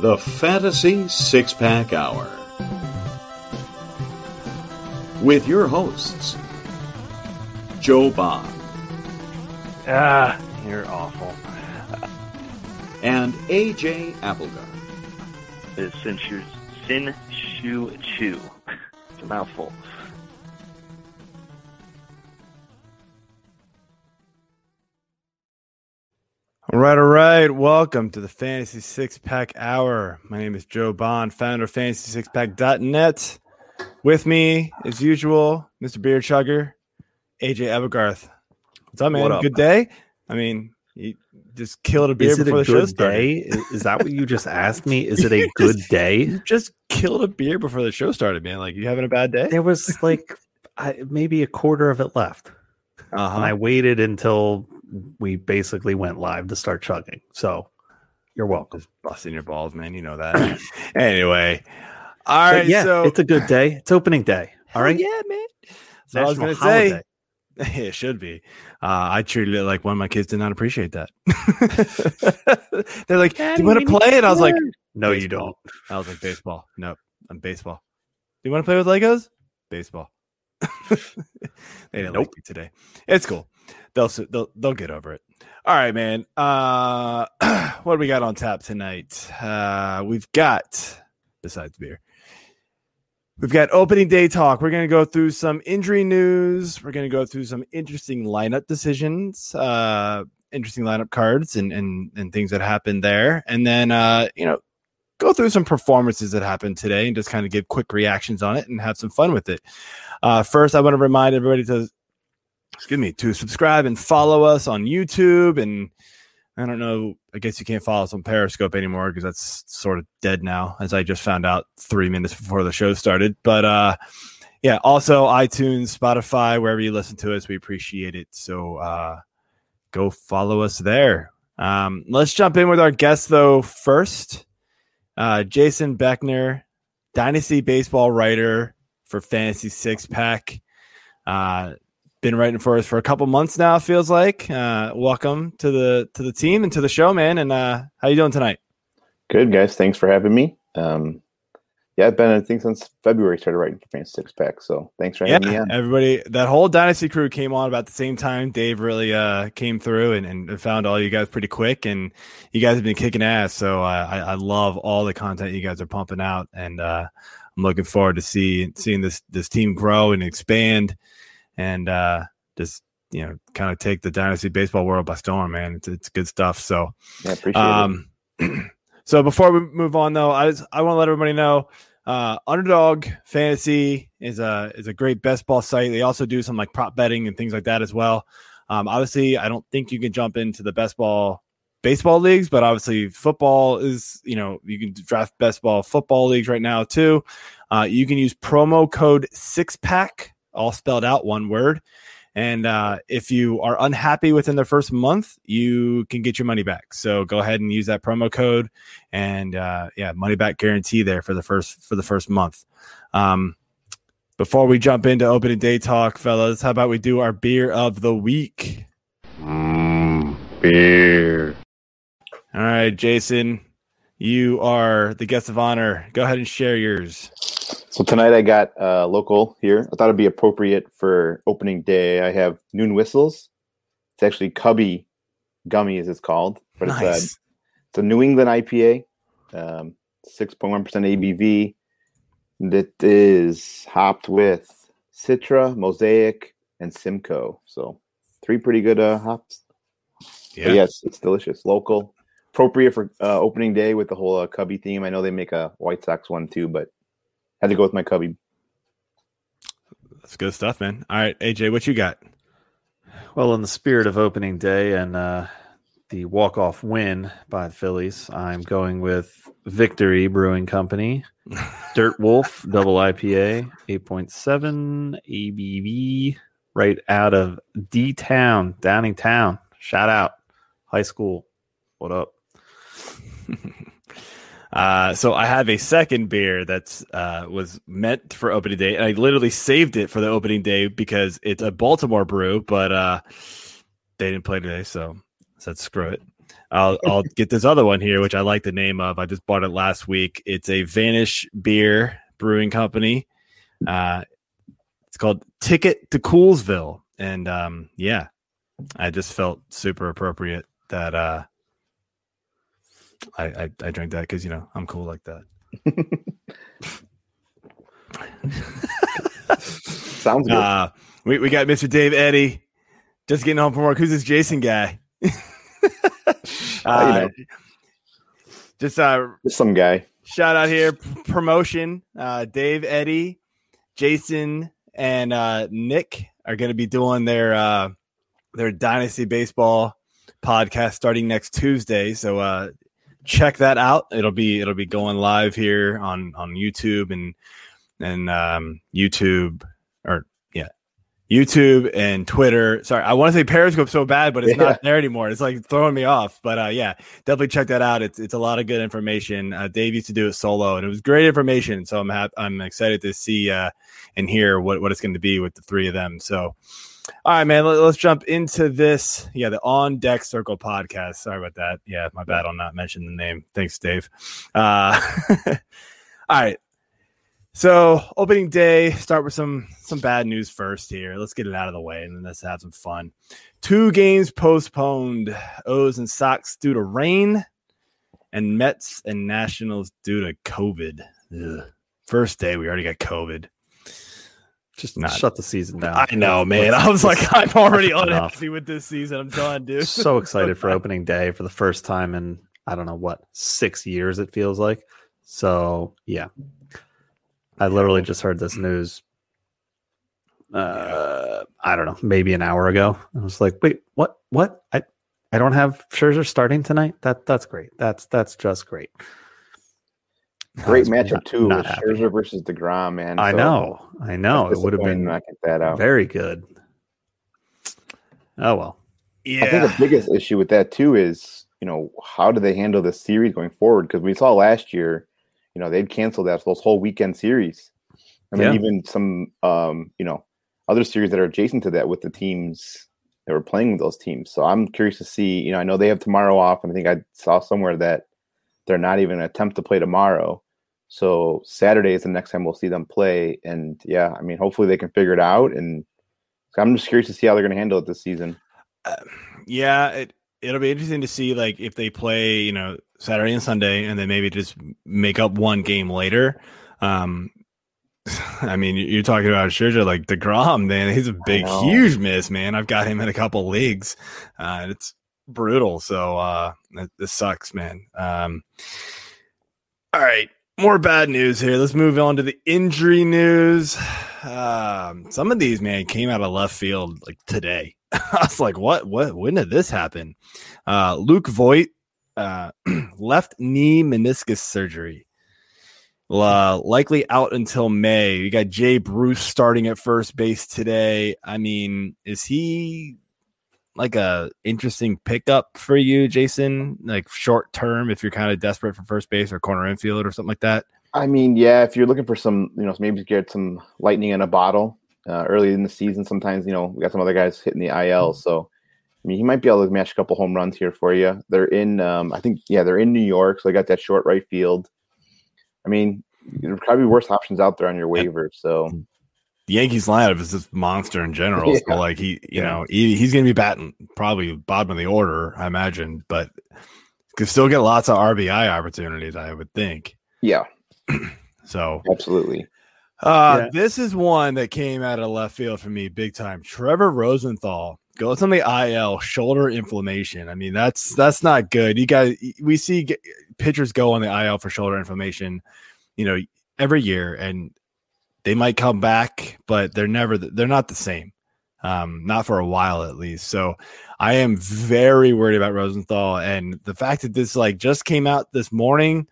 The Fantasy Six-Pack Hour. With your hosts, Joe Bob. You're awful. And AJ Applegarth. It's Sin Shu Chu. It's a mouthful. All right. Welcome to the Fantasy Six-Pack Hour. My name is Joe Bond, founder of FantasySixPack.net. With me, as usual, Mr. Beer Chugger, AJ Applegarth. What's up, man? What up? Good day? I mean, you just killed a beer before the show started. Is that what you just asked me? Is it a good day? You just killed a beer before the show started, man. Like, you having a bad day? There was like maybe a quarter of it left. And I waited until we basically went live to start chugging. So you're welcome. Just busting your balls, man. You know that. Anyway. All right. Yeah, so it's a good day. It's opening day. All right. Yeah, man. So National I was going to holiday. say, it should be. I treated it like one of my kids did not appreciate that. They're like, do you want to play it? I was like, no, Baseball. you don't. I was like, baseball. Nope, I'm baseball. Do you want to play with Legos? Baseball. They didn't like me today. It's cool. They'll get over it. All right, man. What do we got on tap tonight? We've got, besides beer, we've got opening day talk. We're going to go through some injury news. We're going to go through some interesting lineup decisions, interesting lineup cards and things that happened there. And then, go through some performances that happened today and just kind of give quick reactions on it and have some fun with it. First, I want to remind everybody to subscribe and follow us on YouTube. And I don't know, I guess you can't follow us on Periscope anymore because that's sort of dead now, as I just found out 3 minutes before the show started. But also iTunes, Spotify, wherever you listen to us, we appreciate it. So go follow us there. Let's jump in with our guest, though, first. Jason Beckner, Dynasty Baseball writer for Fantasy Six-Pack. Been writing for us for a couple months now, it feels like. Welcome to the team and to the show, man. And how you doing tonight? Good, guys. Thanks for having me. I've been, I think, since February started writing for Fantasy Six-Pack. So thanks for having me on. Everybody, that whole Dynasty crew came on about the same time. Dave really came through and found all you guys pretty quick. And you guys have been kicking ass. So I love all the content you guys are pumping out. And I'm looking forward to seeing this team grow and expand. And just kind of take the Dynasty baseball world by storm, man. It's good stuff. So yeah, appreciate it. So before we move on, though, I want to let everybody know Underdog Fantasy is a great best ball site. They also do some like prop betting and things like that as well. Obviously, I don't think you can jump into the best ball baseball leagues, but obviously football is, you can draft best ball football leagues right now too. You can use promo code SIXPACK, all spelled out, one word. And if you are unhappy within the first month, you can get your money back. So go ahead and use that promo code, and money back guarantee there for the first month. Before we jump into opening day talk, fellas, how about we do our beer of the week? Beer. All right, Jason, you are the guest of honor. Go ahead and share yours. So tonight I got local here. I thought it'd be appropriate for opening day. I have Noon Whistles. It's actually Cubby Gummy, as it's called, but Nice. it's a New England IPA, 6.1% ABV. And it is hopped with Citra, Mosaic, and Simcoe. So 3 pretty good hops. Yeah. But yes, it's delicious. Local, appropriate for opening day with the whole Cubby theme. I know they make a White Sox one too, but had to go with my Cubby. That's good stuff, man. All right, AJ, what you got? Well, in the spirit of opening day and the walk-off win by the Phillies, I'm going with Victory Brewing Company, Dirt Wolf Double IPA, 8.7 ABV, right out of D-Town, Downingtown. Shout out, high school. What up? So I have a second beer that's was meant for opening day, and I literally saved it for the opening day because it's a Baltimore brew, but they didn't play today, so I said screw it. I'll get this other one here, which I like the name of. I just bought it last week. It's a Vanish Beer Brewing Company. It's called Ticket to Coolsville. And I just felt super appropriate that I drank that because, I'm cool like that. Sounds good. We got Mr. Dave Eddy just getting home from work. Who's this Jason guy? Just some guy. Shout out here, promotion. Dave Eddy, Jason, and Nick are going to be doing their Dynasty Baseball podcast starting next Tuesday. So check that out. It'll be going live here on YouTube and YouTube and Twitter. Sorry, I want to say Periscope so bad, but it's not there anymore. It's like throwing me off. But definitely check that out. It's a lot of good information. Dave used to do it solo, and it was great information. So I'm excited to see and hear what it's going to be with the three of them. So, all right, man, let's jump into this. Yeah, the On Deck Circle podcast. Sorry about that. Yeah, my bad on not mentioning the name. Thanks, Dave. All right. So opening day, start with some bad news first here. Let's get it out of the way, and then let's have some fun. 2 games postponed, O's and Sox due to rain, and Mets and Nationals due to COVID. Ugh. First day, we already got COVID. Just shut the season down. I know, man. I was like, I'm already unhappy with this season. I'm done, dude. So excited for opening day for the first time in, I don't know, 6 years it feels like. So, yeah. I literally just heard this news, I don't know, maybe an hour ago. I was like, wait, what? I don't have Scherzer starting tonight? That's great. That's just great. Great matchup, too, with Scherzer versus DeGrom, man. I know. It would have been not get that out. Very good. Oh, well. Yeah. I think the biggest issue with that, too, is, how do they handle this series going forward? Because we saw last year, they'd canceled those whole weekend series. And then even some, other series that are adjacent to that with the teams that were playing with those teams. So I'm curious to see, I know they have tomorrow off, and I think I saw somewhere that they're not even going to attempt to play tomorrow. So Saturday is the next time we'll see them play. And hopefully they can figure it out. And I'm just curious to see how they're going to handle it this season. It'll be interesting to see if they play, Saturday and Sunday, and then maybe just make up one game later. You're talking about Scherzer, like DeGrom, man. He's a huge miss, man. I've got him in a couple leagues. It's brutal. So this sucks, man. All right. More bad news here. Let's move on to the injury news. Some of these, man, came out of left field today. I was like, what? When did this happen? Luke Voit, left knee meniscus surgery. Likely out until May. You got Jay Bruce starting at first base today. Is he a interesting pickup for you, Jason? Short term, if you're kind of desperate for first base or corner infield or something like that? If you're looking for some, maybe get some lightning in a bottle early in the season. Sometimes, we got some other guys hitting the IL. So, he might be able to match a couple home runs here for you. They're in, they're in New York. So they got that short right field. There's probably worse options out there on your waiver. So the Yankees lineup is just monster in general. So he's going to be batting probably bottom of the order, I imagine, but could still get lots of RBI opportunities, I would think. Yeah. So absolutely. This is one that came out of left field for me big time. Trevor Rosenthal goes on the IL, shoulder inflammation. That's not good. We see pitchers go on the IL for shoulder inflammation, every year, and they might come back, but they're not the same. Not for a while at least. So I am very worried about Rosenthal, and the fact that this just came out this morning.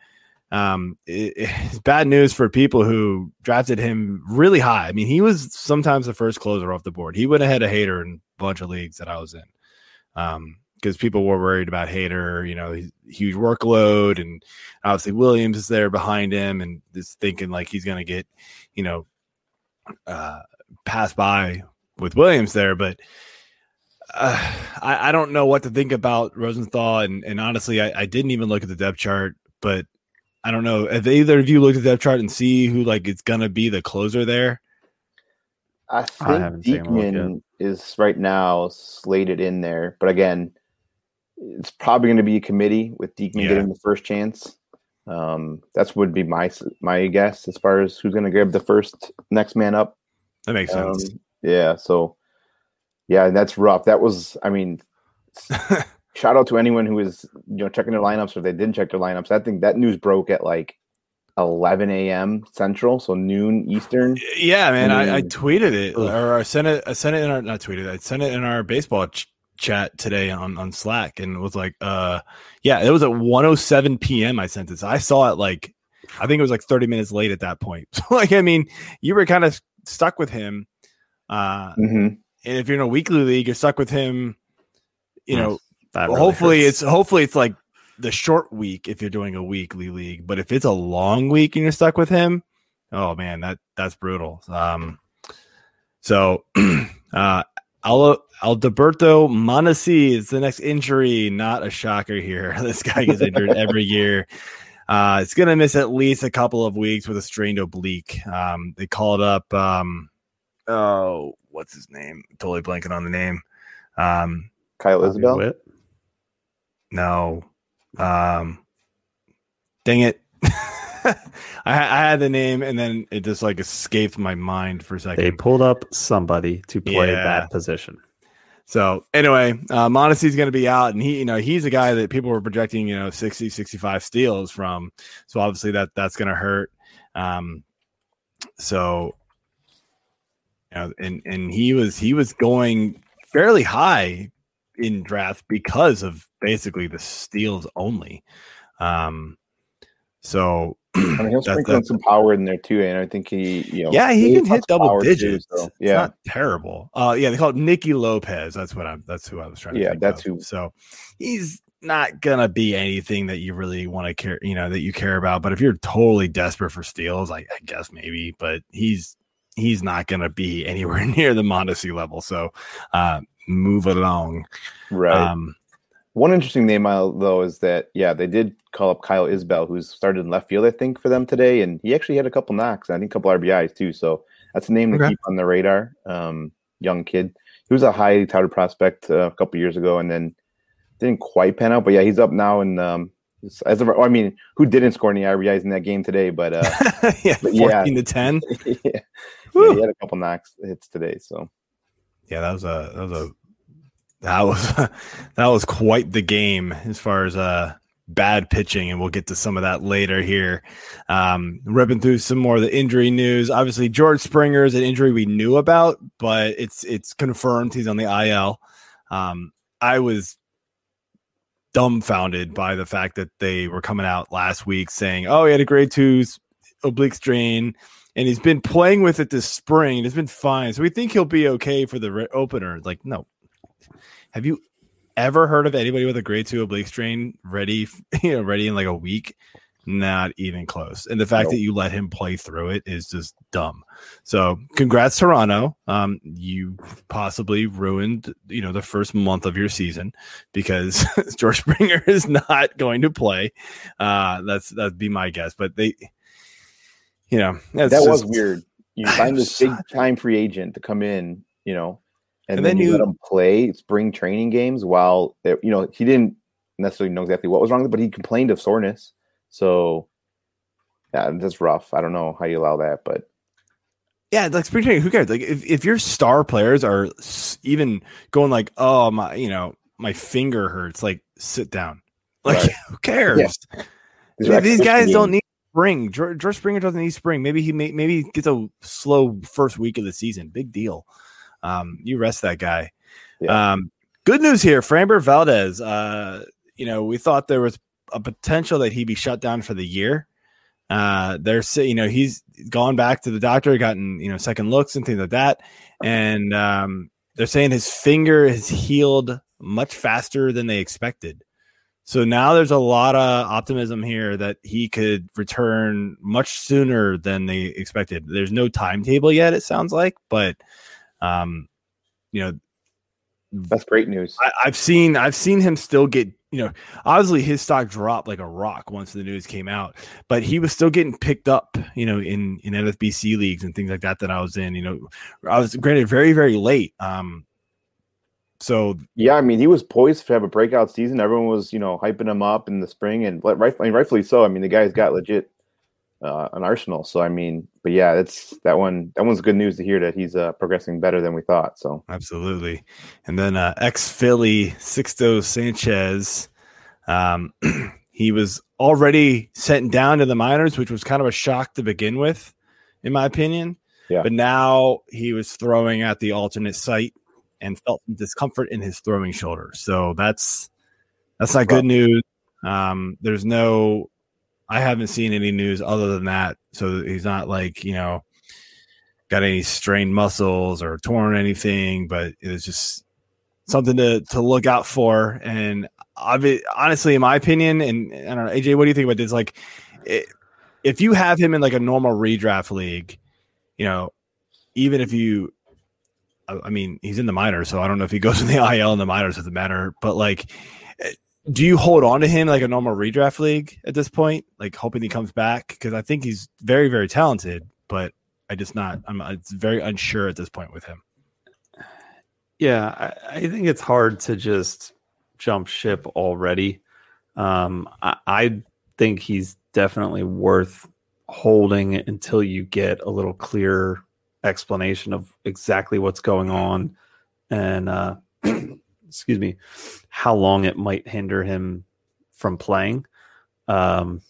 It's bad news for people who drafted him really high. He was sometimes the first closer off the board. He would have had a Hader in a bunch of leagues that I was in. Because people were worried about Hader, huge workload, and obviously Williams is there behind him, and just thinking he's going to get, passed by with Williams there. But I don't know what to think about Rosenthal, and honestly, I didn't even look at the depth chart, but I don't know if either of you looked at the depth chart and see who like it's gonna be the closer there. I think Diekman is right now slated in there, but again, it's probably going to be a committee with Diekman getting the first chance. That's would be my guess as far as who's going to grab the first next man up. That makes sense. Yeah. So, yeah, that's rough. That was, I mean, shout out to anyone who is checking their lineups or they didn't check their lineups. I think that news broke at like 11 a.m. Central, so noon Eastern. Yeah, man. I tweeted it or I sent it in our not tweeted. I sent it in our baseball chat today on Slack and was like, it was at 1:07 p.m. I sent this. I saw it like I think it was like 30 minutes late at that point. So like, I mean, you were kind of stuck with him. And if you're in a weekly league, you're stuck with him. Really hopefully it's like the short week if you're doing a weekly league, but if it's a long week and you're stuck with him, oh man, that's brutal. So Alberto Mondesi is the next injury, not a shocker here. This guy gets injured every year. It's going to miss at least a couple of weeks with a strained oblique. They called up, what's his name? Totally blanking on the name. Kyle Isbell? No. Dang it. I had the name and then it just like escaped my mind for a second. They pulled up somebody to play that position. So anyway, Mondesi's going to be out, and he's a guy that people were projecting 60, 65 steals from. So obviously that's going to hurt. So and he was going fairly high in draft because of basically the steals only. So I mean, he'll sprinkle some power in there too, and I think he can hit double digits. Too, so, it's not terrible. They call it Nicky Lopez. That's who I was trying to think that's of. who. So he's not gonna be anything that you really want to care, that you care about. But if you're totally desperate for steals, I guess maybe, but he's not gonna be anywhere near the Mondesi level. So move along. Right. One interesting name, though, is that, they did call up Kyle Isbell, who's started in left field, I think, for them today. And he actually had a couple knocks, and I think a couple RBIs, too. So that's a name to keep on the radar. Young kid. He was a highly touted prospect a couple years ago and then didn't quite pan out. But, he's up now. And who didn't score any RBIs in that game today? But, 14-10. He had a couple knocks hits today. So, yeah, that was quite the game as far as bad pitching, and we'll get to some of that later here. Ripping through some more of the injury news. Obviously, George Springer is an injury we knew about, but it's confirmed he's on the IL. I was dumbfounded by the fact that they were coming out last week saying, "Oh, he had a grade 2 oblique strain." And he's been playing with it this spring. It's been fine. So we think he'll be okay for the opener. Like, no. Have you ever heard of anybody with a grade 2 oblique strain ready in like a week? Not even close. And the fact that you let him play through it is just dumb. So congrats, Toronto. You possibly ruined, the first month of your season because George Springer is not going to play. That'd be my guess. But they, that was weird. You find this big time free agent to come in, and then you let him play spring training games while, he didn't necessarily know exactly what was wrong, but he complained of soreness. So, yeah, that's rough. I don't know how you allow that, but. Yeah, like spring training, who cares? Like if your star players are even going like, oh, my finger hurts, like sit down. Like, who cares? Yeah. These guys don't need spring. George Springer doesn't need spring. Maybe he gets a slow first week of the season. Big deal. You rest that guy. Yeah. Good news here. Framber Valdez. We thought there was a potential that he'd be shut down for the year. They're saying, he's gone back to the doctor, gotten, second looks and things like that. And they're saying his finger has healed much faster than they expected. So now there's a lot of optimism here that he could return much sooner than they expected. There's no timetable yet, it sounds like, but That's great news. I've seen him still get, obviously his stock dropped like a rock once the news came out, but he was still getting picked up, in NFBC leagues and things like that I was in. I was granted very, very late. So yeah, I mean, he was poised to have a breakout season. Everyone was, hyping him up in the spring, and rightfully so. I mean, the guy's got legit an arsenal. So I mean, but yeah, that one's good news to hear that he's progressing better than we thought. So absolutely. And then ex-Philly Sixto Sanchez, he was already sent down to the minors, which was kind of a shock to begin with, in my opinion. Yeah. But now he was throwing at the alternate site and felt discomfort in his throwing shoulder. So that's not good news. I haven't seen any news other than that. So he's not like, got any strained muscles or torn anything, but it's just something to look out for. And honestly, in my opinion, and I don't know, AJ, what do you think about this? Like, if you have him in like a normal redraft league, even if you, I mean, he's in the minors, so I don't know if he goes in the IL in the minors, doesn't matter. But like, do you hold on to him like a normal redraft league at this point, like hoping he comes back? Because I think he's very, very talented, but it's very unsure at this point with him. Yeah, I think it's hard to just jump ship already. I think he's definitely worth holding until you get a little clearer explanation of exactly what's going on and excuse me, how long it might hinder him from playing. But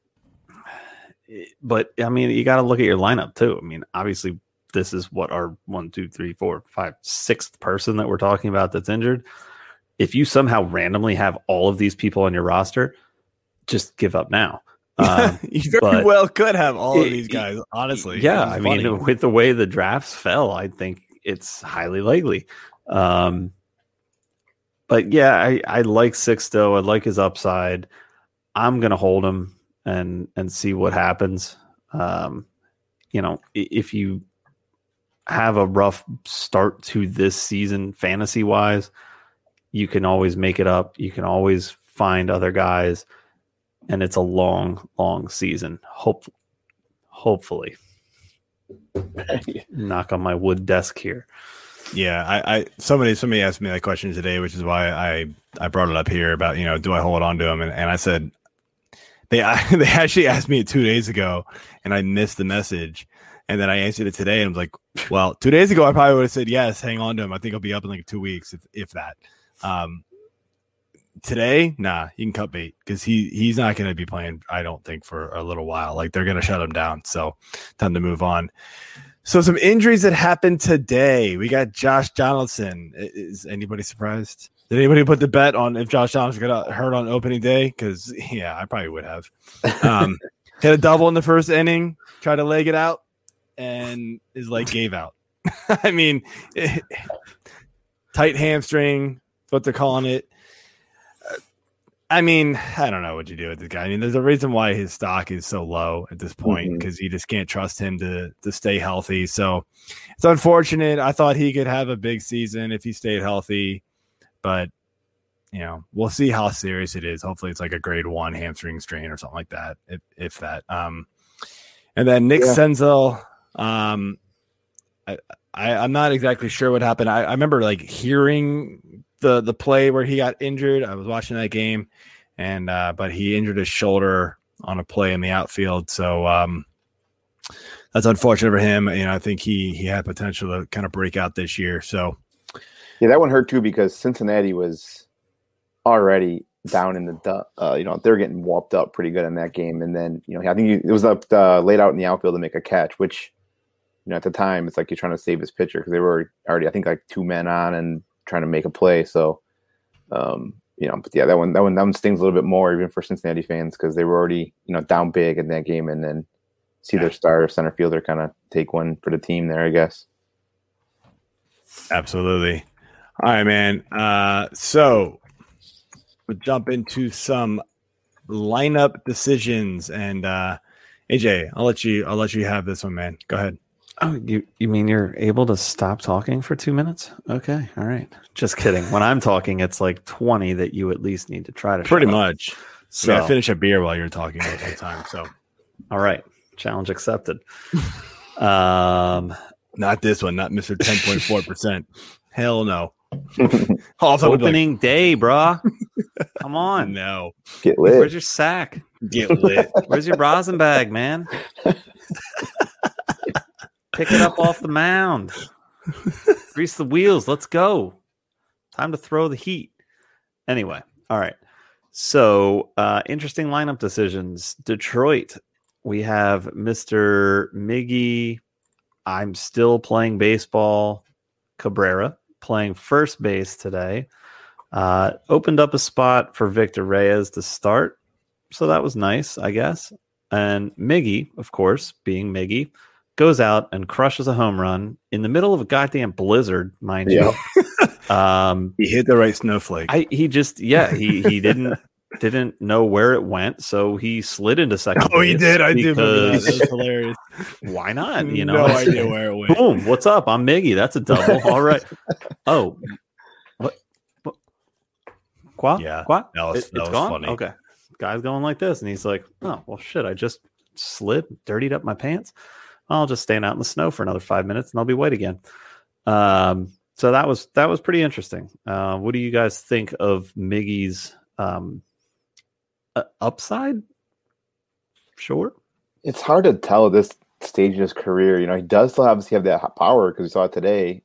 I mean, you got to look at your lineup too. I mean, obviously this is what our 1, 2, 3, 4, 5, 6th person that we're talking about that's injured. If you somehow randomly have all of these people on your roster, just give up now. You very well could have all of these guys, honestly. Yeah, I mean, with the way the drafts fell, I think it's highly likely. But yeah, I like Sixto. I like his upside. I'm going to hold him and see what happens. If you have a rough start to this season fantasy-wise, you can always make it up. You can always find other guys. And it's a long, long season. Hopefully. Knock on my wood desk here. Yeah, somebody asked me that question today, which is why I brought it up here about, do I hold on to him? And I said they actually asked me 2 days ago, and I missed the message. And then I answered it today, and was like, well, 2 days ago I probably would have said yes, hang on to him. I think he'll be up in like 2 weeks, if that. Today, nah, you can cut bait because he's not going to be playing, I don't think, for a little while. Like, they're going to shut him down. So time to move on. So some injuries that happened today. We got Josh Donaldson. Is anybody surprised? Did anybody put the bet on if Josh Donaldson got hurt on opening day? Because, yeah, I probably would have. Hit a double in the first inning, tried to leg it out, and his leg gave out. I mean, tight hamstring, what they're calling it. I mean, I don't know what you do with this guy. I mean, there's a reason why his stock is so low at this point because you just can't trust him to stay healthy. So it's unfortunate. I thought he could have a big season if he stayed healthy, but we'll see how serious it is. Hopefully it's like a grade 1 hamstring strain or something like that, if that. And then Nick Senzel, I'm not exactly sure what happened. I remember like hearing the play where he got injured. I was watching that game, and but he injured his shoulder on a play in the outfield. So that's unfortunate for him. I think he had potential to kind of break out this year. So yeah, that one hurt too because Cincinnati was already down in the they were getting whopped up pretty good in that game, and then I think it was up laid out in the outfield to make a catch, which at the time it's like you're trying to save his pitcher because they were already, I think, like 2 men on and trying to make a play. So, but yeah, that one stings a little bit more even for Cincinnati fans because they were already, down big in that game, and then see their star center fielder kind of take one for the team there, I guess. Absolutely. All right, man. So we'll jump into some lineup decisions, and AJ, I'll let you have this one, man. Go ahead. Oh, you mean you're able to stop talking for 2 minutes? Okay, all right. Just kidding. When I'm talking, it's like 20 that you at least need to try to Pretty shut up. much. So I finish a beer while you're talking most of the time. So, all right, challenge accepted. Not this one, not Mr. 10.4%. Hell no. Also, Opening day, brah. Come on. No. Get Where's lit. your sack? Get lit. Where's your rosin bag, man? Pick it up off the mound. Grease the wheels. Let's go. Time to throw the heat. Anyway, all right. So, interesting lineup decisions. Detroit, we have Mr. Miggy. I'm still playing baseball. Cabrera playing first base today. Opened up a spot for Victor Reyes to start. So that was nice, I guess. And Miggy, of course, being Miggy, goes out and crushes a home run in the middle of a goddamn blizzard, mind you. He hit the right snowflake. He didn't know where it went, so he slid into second. Oh, he did. I do remember that. because- That was hilarious. Why not? You No know, idea where it went. Boom! What's up? I'm Miggy. That's a double. All right. Oh, what? Qua? Yeah, Qua? that was It's funny. gone. Okay, guy's going like this, and he's like, "Oh well, shit! I just slid, dirtied up my pants. I'll just stand out in the snow for another 5 minutes, and I'll be white again." So that was pretty interesting. What do you guys think of Miggy's upside? Sure. It's hard to tell at this stage in his career. You know, he does still obviously have that power because we saw it today.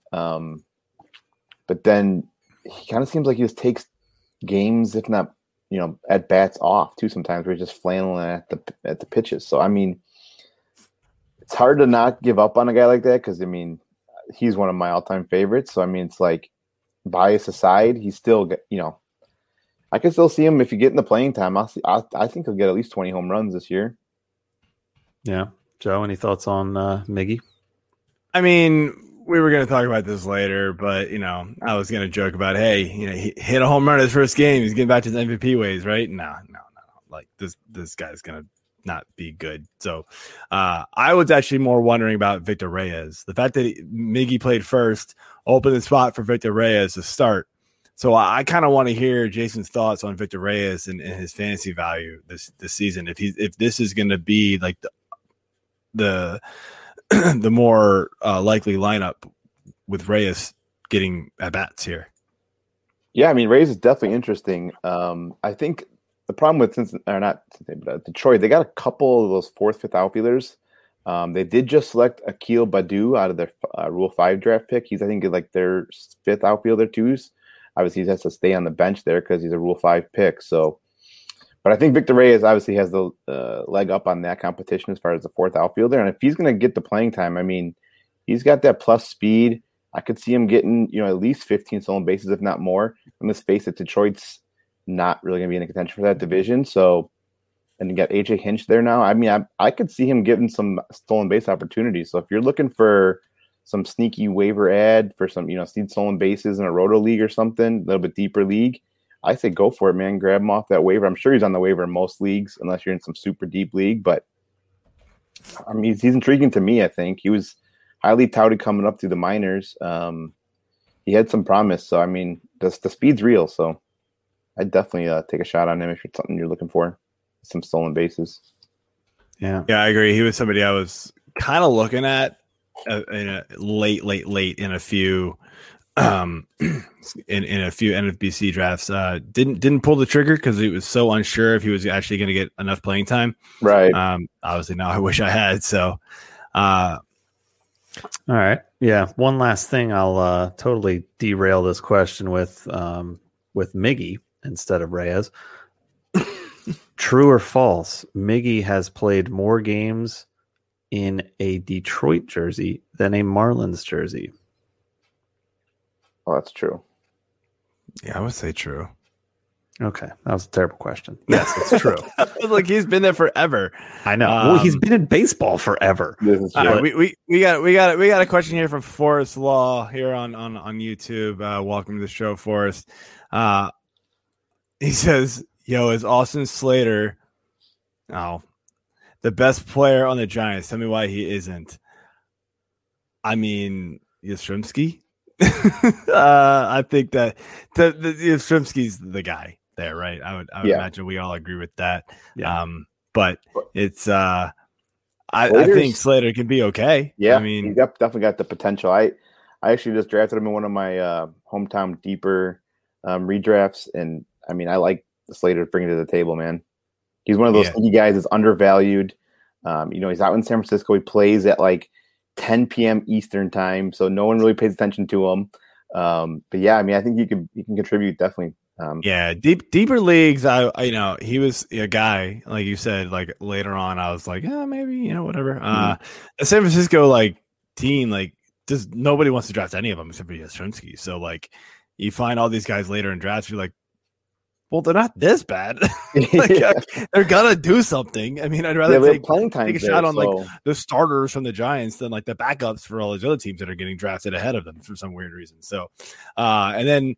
But then he kind of seems like he just takes games, if not, you know, at bats off too. Sometimes where he's just flailing at the pitches. So I mean, it's hard to not give up on a guy like that because I mean, he's one of my all-time favorites. So I mean, it's like bias aside, he's still, you know, I can still see him if you get in the playing time. I think he'll get at least 20 home runs this year. Yeah. Joe, any thoughts on Miggy? I mean, we were going to talk about this later, but, you know, I was going to joke about, hey, you know, he hit a home run his first game. He's getting back to his MVP ways, right? No. Like, this guy's going to not be good. So I was actually more wondering about Victor Reyes. The fact that Miggy played first opened the spot for Victor Reyes to start. So I kind of want to hear Jason's thoughts on Victor Reyes and his fantasy value this season. If this is going to be like the more likely lineup with Reyes getting at bats here. Yeah, I mean, Reyes is definitely interesting. I think the problem with Detroit, they got a couple of those 4th, 5th outfielders. They did just select Akil Baddoo out of their Rule 5 draft pick. He's, I think, like their 5th outfielder too. Obviously, he has to stay on the bench there because he's a Rule 5 pick. So, but I think Victor Reyes obviously has the leg up on that competition as far as the 4th outfielder. And if he's going to get the playing time, I mean, he's got that plus speed. I could see him getting, you know, at least 15 stolen bases, if not more. And let's face it, Detroit's not really going to be in a contention for that division. So, and you got AJ Hinch there now. I mean, I could see him getting some stolen base opportunities. So if you're looking for some sneaky waiver ad for some, you know, stolen bases in a roto league or something, a little bit deeper league, I say go for it, man. Grab him off that waiver. I'm sure he's on the waiver in most leagues, unless you're in some super deep league. But I mean, he's intriguing to me. I think he was highly touted coming up through the minors. He had some promise. So I mean, the speed's real. So I'd definitely take a shot on him if it's something you're looking for. Some stolen bases. Yeah, I agree. He was somebody I was kind of looking at in a late in a few in a few NFBC drafts. Didn't pull the trigger because he was so unsure if he was actually going to get enough playing time. Right. Obviously now I wish I had. So all right. Yeah. One last thing. I'll totally derail this question with Miggy instead of Reyes. True or false? Miggy has played more games in a Detroit jersey than a Marlins jersey. Oh, that's true. yeah, I would say true. Okay, that was a terrible question. Yes, it's true. Like he's been there forever. I know. Well, he's been in baseball forever. This is true. All right, we got a question here from Forrest Law here on YouTube. Welcome to the show, Forrest. He says, "Yo, is Austin Slater the best player on the Giants? Tell me why he isn't." I mean, Yastrzemski. I think that the Yastrzemski's the guy there, right? I would imagine we all agree with that. Yeah. But it's I think Slater can be okay. Yeah, I mean, he definitely got the potential. I actually just drafted him in one of my hometown deeper redrafts, and I mean, I like Slater bringing to the table, man. He's one of those sneaky guys that's undervalued. He's out in San Francisco. He plays at like 10 p.m. Eastern time, so no one really pays attention to him. But yeah, I mean, I think he can contribute definitely. Deeper leagues. He was a guy like you said. Like later on, I was like, maybe whatever. The San Francisco team, just nobody wants to draft any of them except for Yastrzemski. So you find all these guys later in drafts, you're like, well, they're not this bad. They're gonna do something. I mean, I'd rather take a shot on the starters from the Giants than the backups for all these other teams that are getting drafted ahead of them for some weird reason. So, and then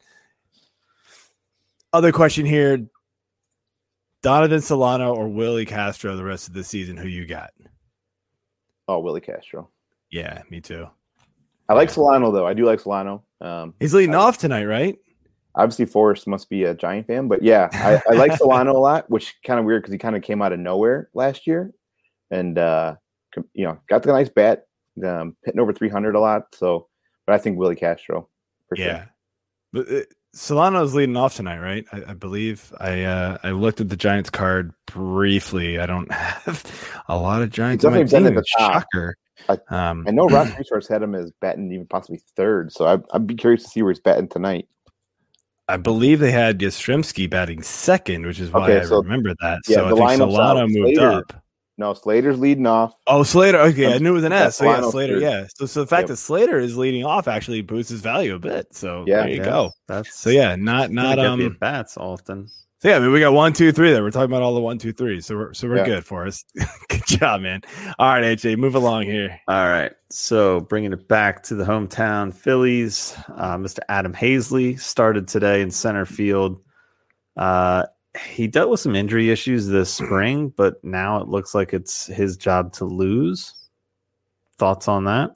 other question here: Donovan Solano or Willie Castro the rest of the season? Who you got? Oh, Willie Castro. Yeah, me too. I like Solano though. I do like Solano. He's leading off tonight, right? Obviously, Forrest must be a Giant fan, but yeah, I like Solano a lot, which kind of weird because he kind of came out of nowhere last year, and got the nice bat, hitting over 300 a lot. So, but I think Willie Castro for sure. But Solano's leading off tonight, right? I believe I looked at the Giants card briefly. I don't have a lot of Giants. He's definitely been at the top. Shocker. I know Ross Resource had him as batting even possibly third, so I'd be curious to see where he's batting tonight. I believe they had Yastrzemski batting second, which is why I remember that. Yeah, so I think Solano moved up. No, Slater's leading off. Oh, Slater. Okay, I knew it was an S. So yeah, Slater. Yeah. So the fact that Slater is leading off actually boosts his value a bit. So there you go. Not the bats often. So yeah, I mean, we got 1, 2, 3 there. We're talking about all the 1, 2, 3. So we're good for us. Good job, man. All right, AJ, move along here. All right. So bringing it back to the hometown Phillies, Mr. Adam Hazley started today in center field. He dealt with some injury issues this spring, but now it looks like it's his job to lose. Thoughts on that?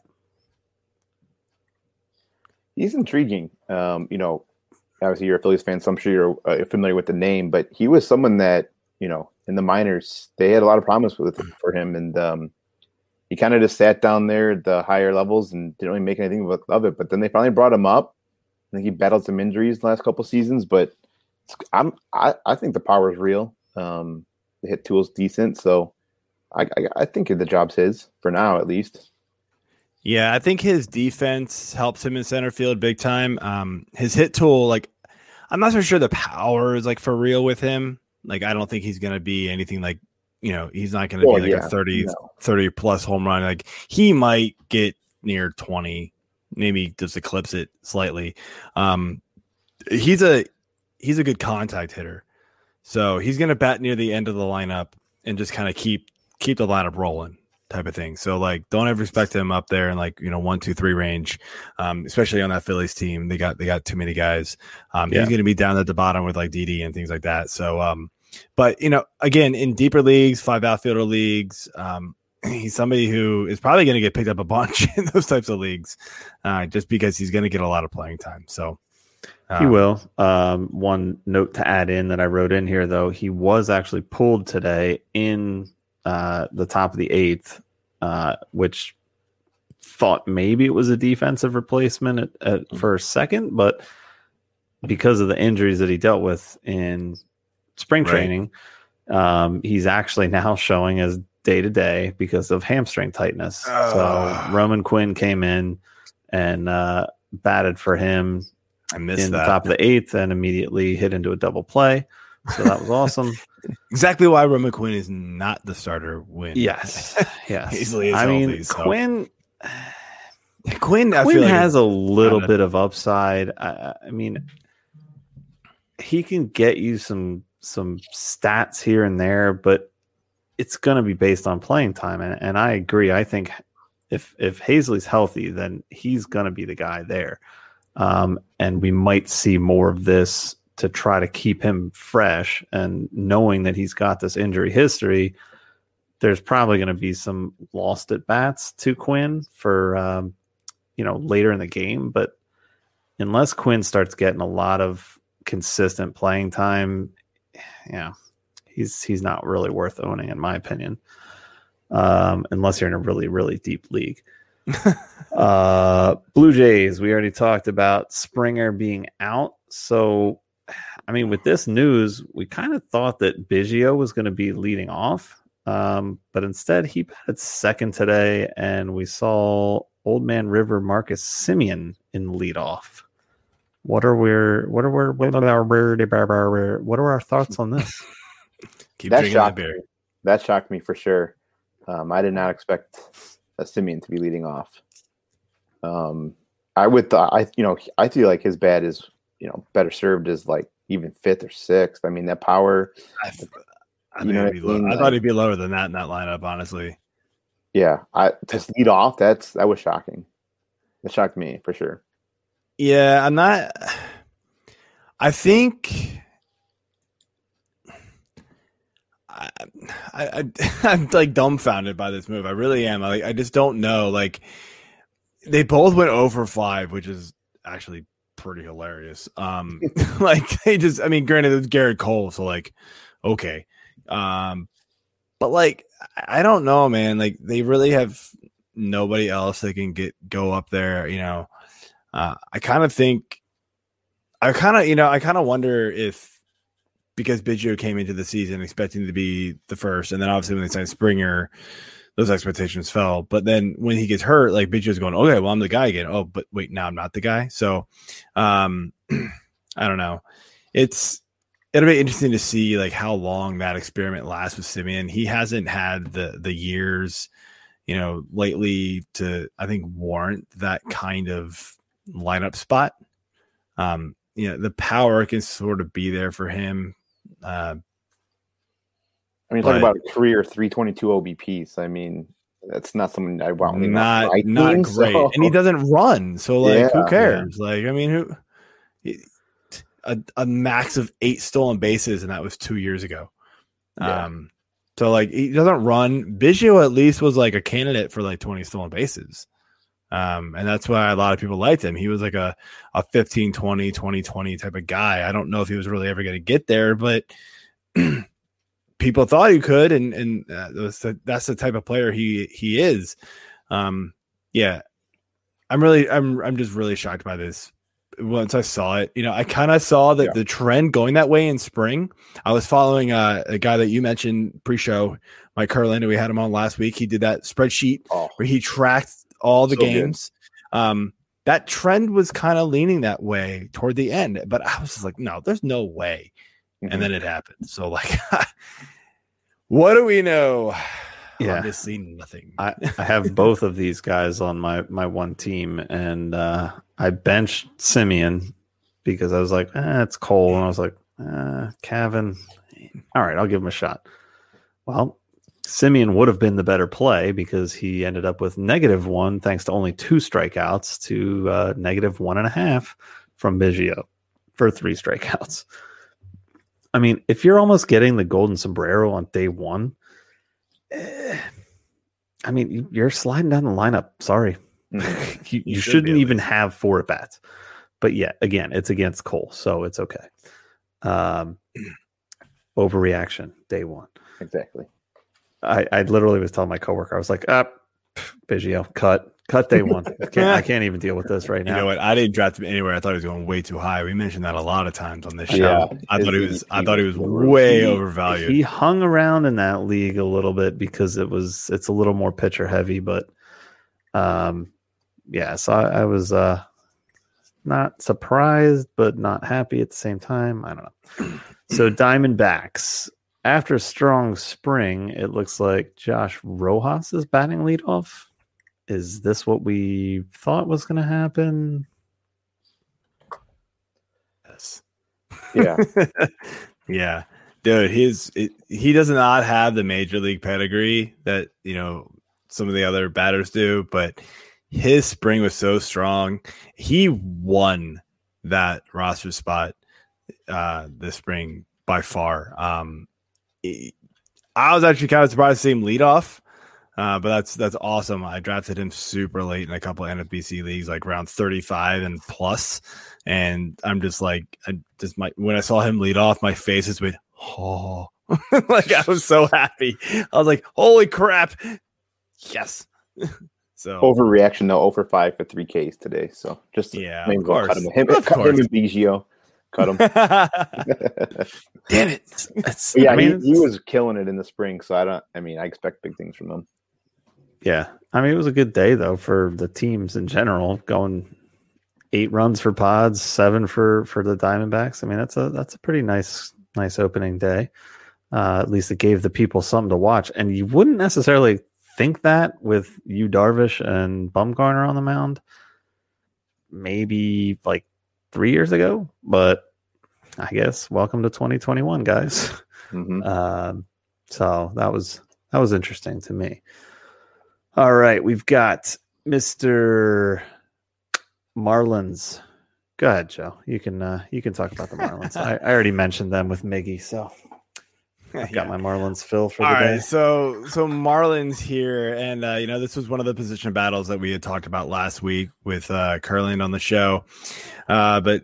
He's intriguing. Obviously you're a Phillies fan, so I'm sure you're familiar with the name, but he was someone that, in the minors, they had a lot of promise for him. And he kind of just sat down there at the higher levels and didn't really make anything of it. But then they finally brought him up. I think he battled some injuries the last couple seasons, but I think the power is real. The hit tool is decent. So I think the job's his for now, at least. Yeah, I think his defense helps him in center field big time. His hit tool, I'm not so sure the power is for real with him. I don't think he's going to be anything he's not going to be a 30 plus home run. He might get near 20, maybe just eclipse it slightly. He's a good contact hitter. So he's going to bat near the end of the lineup and just kind of keep the lineup rolling. Type of thing. So don't ever expect him up there in 1, 2, 3 range, especially on that Phillies team. They got too many guys. He's going to be down at the bottom with Didi and things like that. So, but again, in deeper leagues, 5 outfielder leagues, he's somebody who is probably going to get picked up a bunch in those types of leagues, just because he's going to get a lot of playing time. So he will. One note to add in that I wrote in here, though, he was actually pulled today in the top of the 8th, which thought maybe it was a defensive replacement for a second, but because of the injuries that he dealt with in spring training, he's actually now showing as day-to-day because of hamstring tightness. So Roman Quinn came in and batted for him the top of the 8th and immediately hit into a double play. So that was awesome. Exactly why Roman Quinn is not the starter when yes. Easily is healthy, so. Quinn has a little bit of upside. I mean, he can get you some stats here and there, but it's going to be based on playing time. And I agree. I think if Hazley's healthy, then he's going to be the guy there. And we might see more of this to try to keep him fresh, and knowing that he's got this injury history, there's probably going to be some lost at bats to Quinn for later in the game. But unless Quinn starts getting a lot of consistent playing time, he's not really worth owning, in my opinion. Unless you're in a really, really deep league. Blue Jays, we already talked about Springer being out. So, I mean, with this news, we kind of thought that Biggio was going to be leading off. But instead, he batted second today, and we saw Old Man River Marcus Semien in leadoff. What are our thoughts on this? Keep That drinking that shocked beer. me. That shocked me for sure. I did not expect a Semien to be leading off. I feel like his bat is, better served as like even fifth or sixth. I mean, that power. I thought he'd be lower than that in that lineup, honestly. Yeah, to lead off, that was shocking. It shocked me for sure. Yeah, I'm not. I think I'm like dumbfounded by this move. I really am. I just don't know. Like, they both went 0-for-5, which is actually pretty hilarious. Like, granted, it was Garrett Cole, so like, okay. But like, I don't know, man. Like, they really have nobody else that can go up there. I kind of wonder if, because Biggio came into the season expecting to be the first, and then obviously when they signed Springer, those expectations fell. But then when he gets hurt, like, Biggio's going, okay, well, I'm the guy again. Oh, but wait, now I'm not the guy. So, I don't know. It'll be interesting to see like how long that experiment lasts with Semien. He hasn't had the years, lately to, I think, warrant that kind of lineup spot. The power can sort of be there for him. Talking about a career 322 OBPs. I mean, that's not something I want. Not great, so. And he doesn't run. So like, who cares? Yeah. Like, I mean, a max of 8 stolen bases, and that was 2 years ago. Yeah. So like, he doesn't run. Biggio at least was like a candidate for like 20 stolen bases. And that's why a lot of people liked him. He was like a 15, 20, 20, 20 type of guy. I don't know if he was really ever going to get there, but people thought he could. And that's the type of player he is. Yeah, I'm just really shocked by this. Once I saw it, I kind of saw that the trend going that way in spring. I was following a guy that you mentioned pre-show, Mike Curlin. We had him on last week. He did that spreadsheet where he tracked all the games. That trend was kind of leaning that way toward the end, but I was just like, no, there's no way. Mm-hmm. And then it happened. So like, what do we know? Yeah, obviously nothing. I have both of these guys on my one team, and I benched Semien because I was like, it's Cole, and I was like, Cavan. All right, I'll give him a shot. Well, Semien would have been the better play because he ended up with -1 thanks to only 2 strikeouts to -1.5 from Biggio for 3 strikeouts. I mean, if you're almost getting the golden sombrero on day one, I mean, you're sliding down the lineup. Sorry. you shouldn't even have 4 at-bats. But yeah, again, it's against Cole, so it's okay. Overreaction, day one. Exactly. I literally was telling my coworker, I was like, Biggio, cut day one. I can't even deal with this right now. You know what? I didn't draft him anywhere. I thought he was going way too high. We mentioned that a lot of times on this show. Yeah, I thought he was way overvalued. He hung around in that league a little bit because it's a little more pitcher heavy, but so I was not surprised, but not happy at the same time. I don't know. So Diamondbacks. After a strong spring, it looks like Josh Rojas is batting leadoff. Is this what we thought was going to happen? Yes. Yeah. Yeah. Dude, he does not have the major league pedigree that, some of the other batters do, but his spring was so strong. He won that roster spot this spring by far. I was actually kind of surprised to see him lead off. But that's awesome. I drafted him super late in a couple of NFBC leagues, like around 35 and plus. And I'm just like, when I saw him lead off, my face just went, oh, like I was so happy. I was like, holy crap. Yes. So Overreaction though, 0 for 5 for 3 Ks today. So just of course. Cut him. Of Cut course. him and Biggio. Cut him. Damn it. He was killing it in the spring. So I expect big things from him. Yeah. I mean, it was a good day though for the teams in general, going 8 runs for Pods, 7 for the Diamondbacks. I mean, that's a pretty nice opening day. At least it gave the people something to watch. And you wouldn't necessarily think that with Yu Darvish and Bumgarner on the mound, maybe like 3 years ago. But I guess welcome to 2021, guys. Mm-hmm. So that was interesting to me. All right, we've got Mr. Marlins. Go ahead, Joe. You can talk about the Marlins. I already mentioned them with Miggy, so I've got my Marlins fill for the day. Right, so Marlins here, and this was one of the position battles that we had talked about last week with Curling on the show, but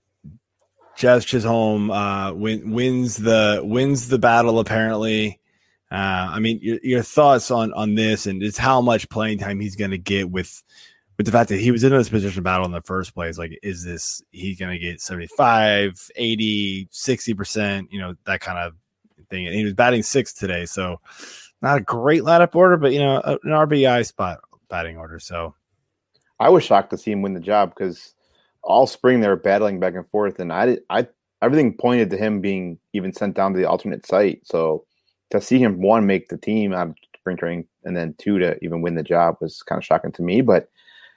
Jazz Chisholm wins the battle apparently. I mean, your thoughts on this, and just how much playing time he's going to get with the fact that he was in this position battle in the first place. Like, is he going to get 75, 80, 60%, that kind of thing. And he was batting 6th today, so not a great lineup order, but an RBI spot batting order. So I was shocked to see him win the job because all spring they were battling back and forth, and everything pointed to him being even sent down to the alternate site. So to see him, 1, make the team out of spring training, and then 2, to even win the job was kind of shocking to me. But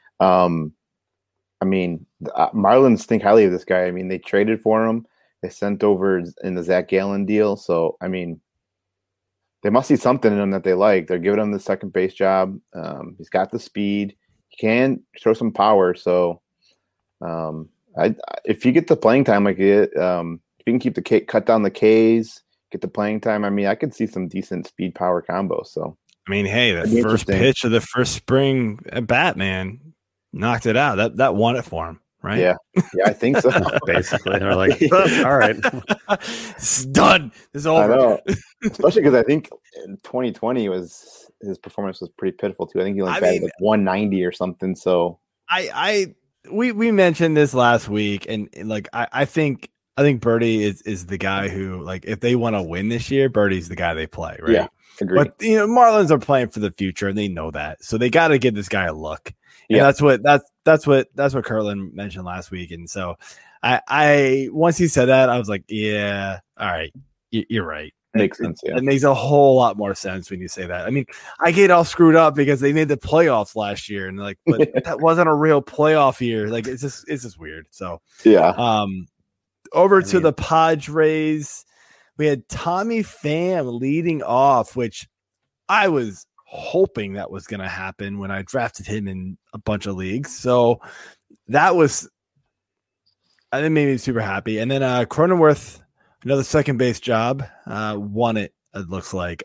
Marlins think highly of this guy. I mean, they traded for him. They sent over in the Zach Gallen deal. So, I mean, they must see something in him that they like. They're giving him the second base job. He's got the speed. He can show some power. So, if you get the playing time like it, if you can cut down the Ks, get the playing time. I mean, I could see some decent speed power combos. So, I mean, hey, the first pitch of the first spring at bat, man, knocked it out. That won it for him, right? Yeah, I think so. Basically, they're like, all right, it's done. It's over. I know, especially because I think in 2020 his performance was pretty pitiful too. I think he only batted like 190 or something. So we mentioned this last week, and like I think Birdie is the guy who, like, if they want to win this year, Birdie's the guy they play, right? Yeah, agreed. But Marlins are playing for the future, and they know that, so they got to give this guy a look. And yeah, that's what Curlin mentioned last week, and so I once he said that, I was like, yeah, all right, you're right. Makes sense. Yeah, it makes a whole lot more sense when you say that. I mean, I get all screwed up because they made the playoffs last year, and like, but that wasn't a real playoff year. Like, it's just weird. So yeah. Over to the Padres, we had Tommy Pham leading off, which I was hoping that was going to happen when I drafted him in a bunch of leagues. So I think made me super happy. And then Cronenworth, another second base job, won it. It looks like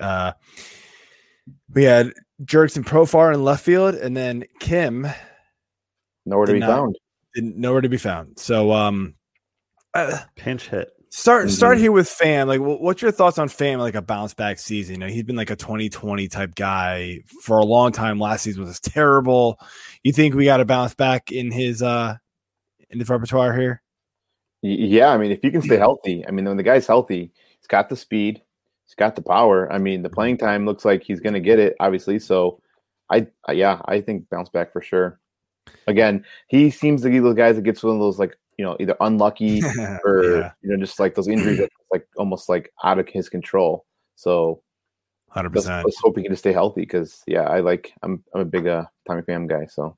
we had Jurickson Profar in left field, and then Kim nowhere to be found. So pinch hit. Start here with Pham. Like, what's your thoughts on Pham? Like a bounce back season. He's been like a 2020 type guy for a long time. Last season was terrible. You think we got to bounce back in his repertoire here? Yeah, I mean, if you can stay healthy, I mean, when the guy's healthy, he's got the speed, he's got the power. I mean, the playing time looks like he's going to get it, obviously. So, I think bounce back for sure. Again, he seems to be those guys that gets one of those, like, either unlucky or just like those injuries that like almost like out of his control. So 100%. Let's hope he can just stay healthy because I'm a big Tommy Pham guy. So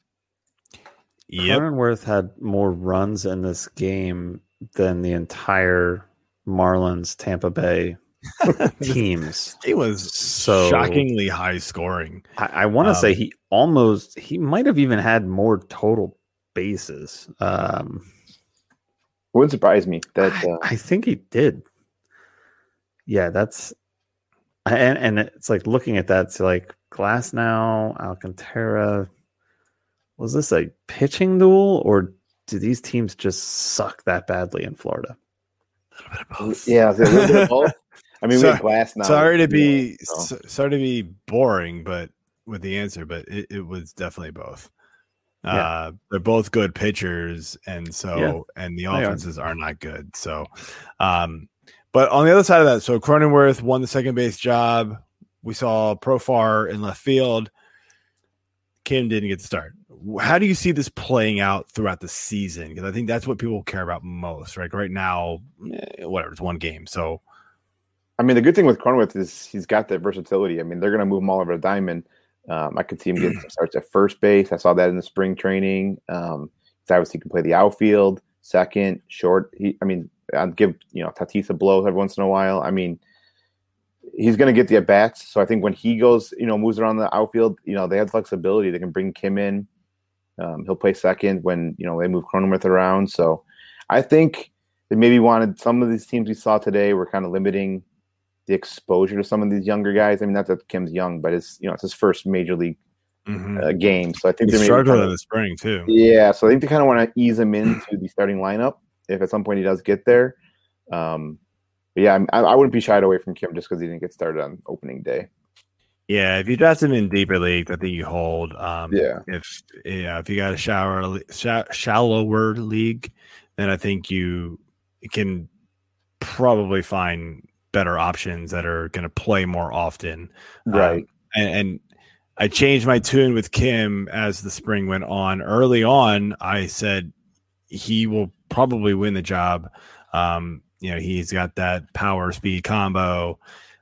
Cronenworth had more runs in this game than the entire Marlins Tampa Bay teams. He was so shockingly high scoring. I want to say he might have even had more total bases. Wouldn't surprise me that I think he did. Yeah, that's and it's like looking at that. It's like Glasnow, Alcantara. Was this a pitching duel, or do these teams just suck that badly in Florida? A little bit of both. Yeah, a little bit of both. I mean, we have Glasnow. Sorry to be so. sorry to be boring, but with the answer, but it was definitely both. Yeah. They're both good pitchers, and so and the are. offenses are not good. So, but on the other side of that, so Cronenworth won the second base job. We saw Profar in left field. Kim didn't get to start. How do you see this playing out throughout the season? Because I think that's what people care about most, right? Right now, whatever, it's one game. So, I mean, the good thing with Cronenworth is he's got that versatility. I mean, they're going to move him all over the diamond. I could see him get some starts at first base. I saw that in the spring training. Obviously, he can play the outfield, second, short. I'd give Tatis a blow every once in a while. I mean, he's going to get the at bats. So I think when he goes, moves around the outfield, they have flexibility. They can bring Kim in. He'll play second when they move Cronenworth around. So I think they maybe wanted some of these teams we saw today were kind of limiting the exposure to some of these younger guys. I mean, not that Kim's young, but it's his first major league game. So I think he they struggled in the spring too. Yeah, so I think they kind of want to ease him into the starting lineup if at some point he does get there. But yeah, I wouldn't be shied away from Kim just because he didn't get started on opening day. Yeah, if you draft him in deeper league, I think you hold. If you got a shallower league, then I think you can probably find better options that are going to play more often. Right. And I changed my tune with Kim as the spring went on. Early on, I said he will probably win the job. He's got that power speed combo.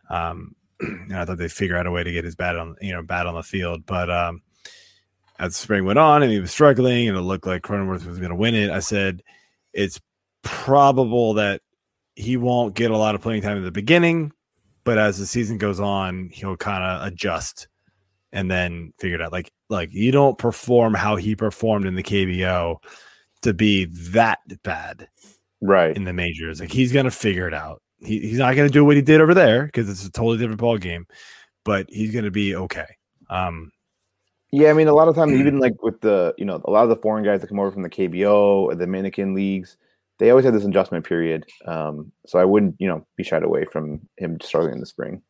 I thought they'd figure out a way to get his bat on the field. But as the spring went on and he was struggling and it looked like Cronenworth was going to win it, I said it's probable that he won't get a lot of playing time at the beginning, but as the season goes on, he'll kind of adjust and then figure it out. Like you don't perform how he performed in the KBO to be that bad, right? In the majors, like he's gonna figure it out. He's not gonna do what he did over there because it's a totally different ball game, but he's gonna be okay. Yeah, I mean, a lot of times, even like with the a lot of the foreign guys that come over from the KBO or the Dominican leagues, they always have this adjustment period. So I wouldn't, be shied away from him struggling in the spring.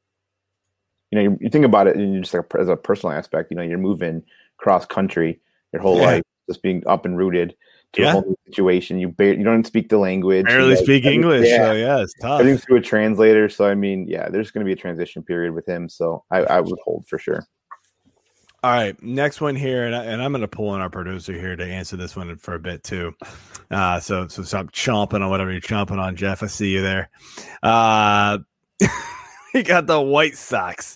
You think about it, and just like as a personal aspect, you're moving cross country your whole life, just being up and rooted to a whole new situation. You don't speak the language. Barely speak English. So it's tough. Everything's through a translator. So I mean, there's going to be a transition period with him. So I would hold for sure. All right, next one here, and I'm going to pull in our producer here to answer this one for a bit too. So stop chomping on whatever you're chomping on, Jeff. I see you there. We got the White Sox.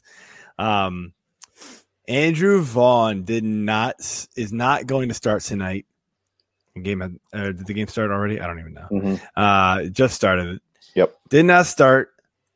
Andrew Vaughn is not going to start tonight. Did the game start already? I don't even know. Mm-hmm. Just started. Yep. Did not start.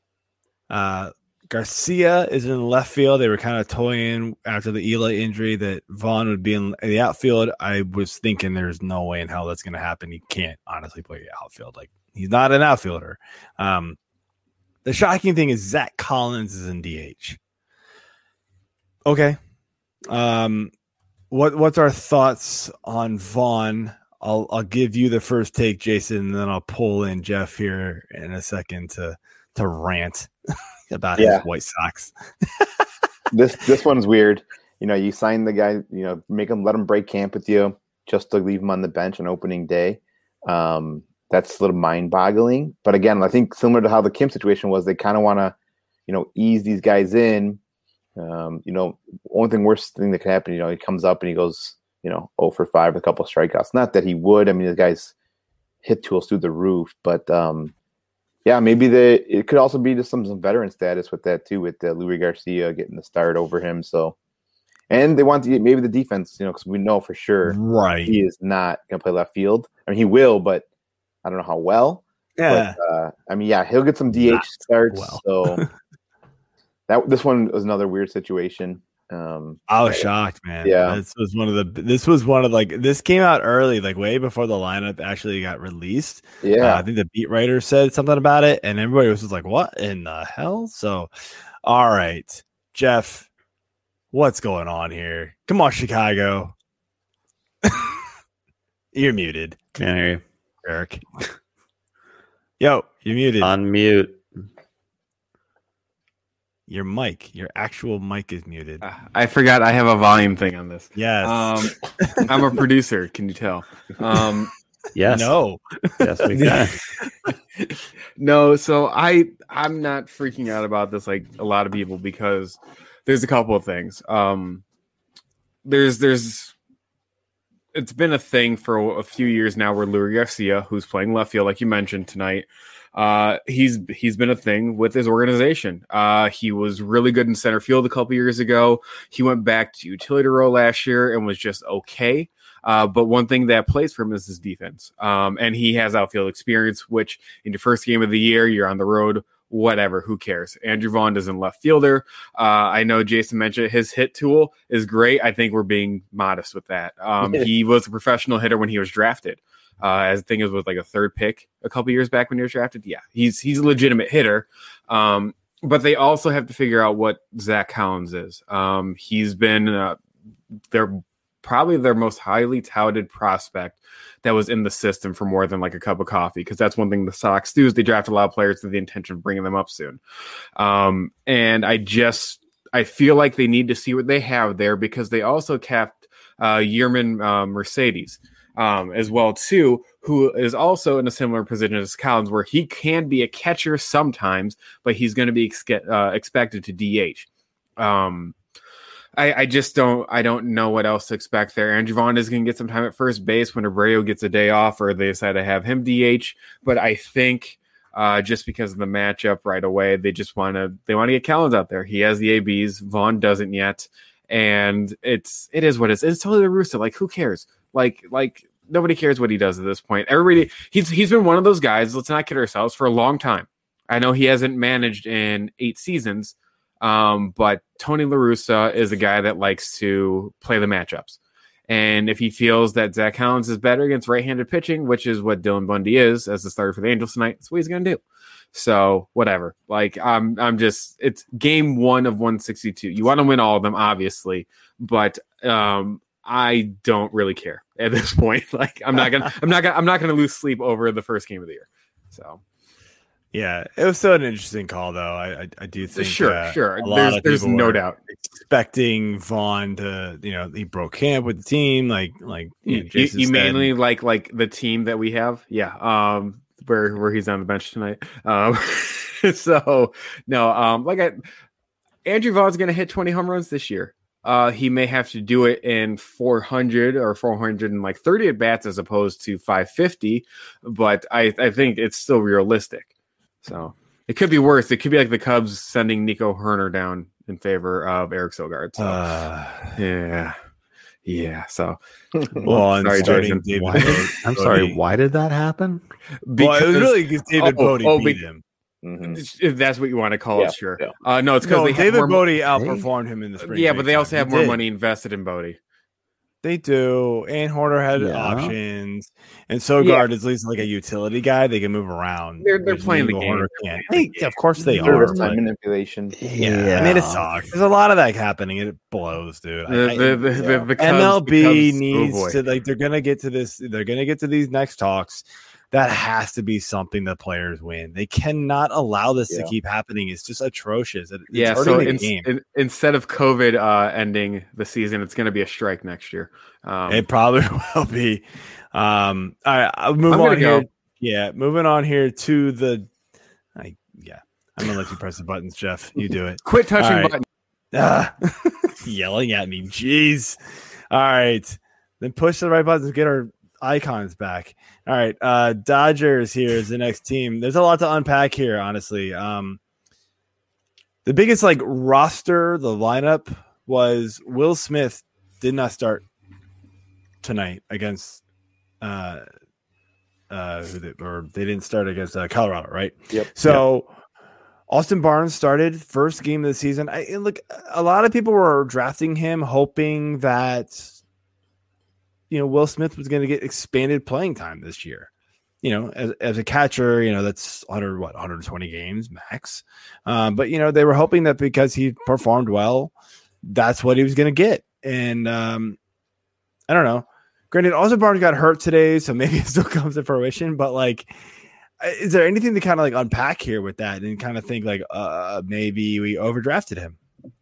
Garcia is in left field. They were kind of toying after the Eli injury that Vaughn would be in the outfield. I was thinking there's no way in hell that's going to happen. He can't honestly play outfield. Like he's not an outfielder. The shocking thing is Zach Collins is in DH. Okay. What's our thoughts on Vaughn? I'll give you the first take, Jason, and then I'll pull in Jeff here in a second to rant about his White Sox. This one's weird. You sign the guy, let him break camp with you just to leave him on the bench on opening day. That's a little mind-boggling. But again, I think similar to how the Kim situation was, they kind of want to, ease these guys in. Only worst thing that could happen, he comes up and he goes, 0 for 5 with a couple of strikeouts. Not that he would. I mean, the guy's hit tools through the roof, but maybe it could also be just some veteran status with that too, with Luis Garcia getting the start over him. So, and they want to get maybe the defense, because we know for sure he is not going to play left field. I mean, he will, but I don't know how well. Yeah. But, he'll get some DH starts. Well. So this one was another weird situation. I was shocked, man. Yeah. This came out early, like way before the lineup actually got released. Yeah. I think the beat writer said something about it, and everybody was just like, what in the hell? So, all right, Jeff, What's going on here? Come on, Chicago. You're muted, Can't hear you. Eric. Yo, you're muted. Unmute. Your mic, your actual mic is muted. I forgot I have a volume thing on this. Yes. I'm a producer. Can you tell? Yes. No. Yes, we can. No. So I'm not freaking out about this like a lot of people because there's a couple of things. There's it's been a thing for a few years now where Luis Garcia, who's playing left field, like you mentioned tonight, he's been a thing with his organization. He was really good in center field a couple years ago. He went back to utility role last year and was just okay. But one thing that plays for him is his defense. And he has outfield experience, which in your first game of the year, you're on the road, whatever, who cares? Andrew Vaughn is a left fielder. I know Jason mentioned his hit tool is great. I think we're being modest with that. He was a professional hitter when he was drafted. As the thing is, was like a third pick a couple years back when he was drafted. Yeah, he's a legitimate hitter. But they also have to figure out what Zach Collins is. He's been probably their most highly touted prospect that was in the system for more than like a cup of coffee, because that's one thing the Sox do is they draft a lot of players with the intention of bringing them up soon. And I feel like they need to see what they have there, because they also capped Yerman Mercedes as well too, who is also in a similar position as Collins, where he can be a catcher sometimes, but he's going to be expected to DH. I don't know what else to expect there. Andrew Vaughn is going to get some time at first base when Abreu gets a day off, or they decide to have him DH. But I think just because of the matchup right away, they want to get Collins out there. He has the ABs. Vaughn doesn't yet, and it is what it is. It's totally the Russo. Like, who cares? Like nobody cares what he does at this point. Everybody, he's been one of those guys. Let's not kid ourselves, for a long time. I know he hasn't managed in 8 seasons. But Tony La Russa is a guy that likes to play the matchups. And if he feels that Zach Collins is better against right-handed pitching, which is what Dylan Bundy is as the starter for the Angels tonight, that's what he's going to do. So whatever. Like, it's game 1 of 162. You want to win all of them, obviously, but, I don't really care at this point. Like, I'm not going to lose sleep over the first game of the year. So. Yeah, it was still an interesting call, though. I do think sure. There's no doubt expecting Vaughn to, he broke camp with the team, like you mainly like the team that we have, yeah. Where he's on the bench tonight. So no, Andrew Vaughn's going to hit 20 home runs this year. He may have to do it in 400 or 430 at bats as opposed to 550, but I think it's still realistic. So it could be worse. It could be like the Cubs sending Nico Herner down in favor of Eric Sogard. So, yeah. So, sorry, Jason. I'm sorry. Why did that happen? Because it was really because David Bodie beat him. Mm-hmm. If that's what you want to call it, sure. Yeah. No, it's because David Bodie outperformed him in the spring. Yeah, but they also have more money invested in Bodie. They do, and Horner had options, and Sogard is at least like a utility guy. They can move around. They're playing the game. Of course they are. But, Manipulation. Yeah, I mean, it sucks. There's a lot of that happening. It blows, dude. The MLB needs to they're gonna get to this. They're gonna get to these next talks. That has to be something that players win. They cannot allow this to keep happening. It's just atrocious. It's so the game. Instead of COVID ending the season, it's going to be a strike next year. It probably will be. All right, I'll move on here. Yeah, moving on here to the. I'm gonna let you press the buttons, Jeff. You do it. Quit touching buttons. Yelling at me. Jeez. All right, then push the right buttons to get our icons back. All right, Dodgers here is the next team. There's a lot to unpack here, honestly. The biggest roster, the lineup was Will Smith did not start tonight against they didn't start against Colorado, right? Yep. So Austin Barnes started first game of the season. A lot of people were drafting him hoping that Will Smith was going to get expanded playing time this year. As a catcher, that's 120 games max. But they were hoping that because he performed well that's what he was going to get. And I don't know. Granted, also Barnes got hurt today, so maybe it still comes to fruition. But like, is there anything to kind of like unpack here with that and kind of think like maybe we overdrafted him?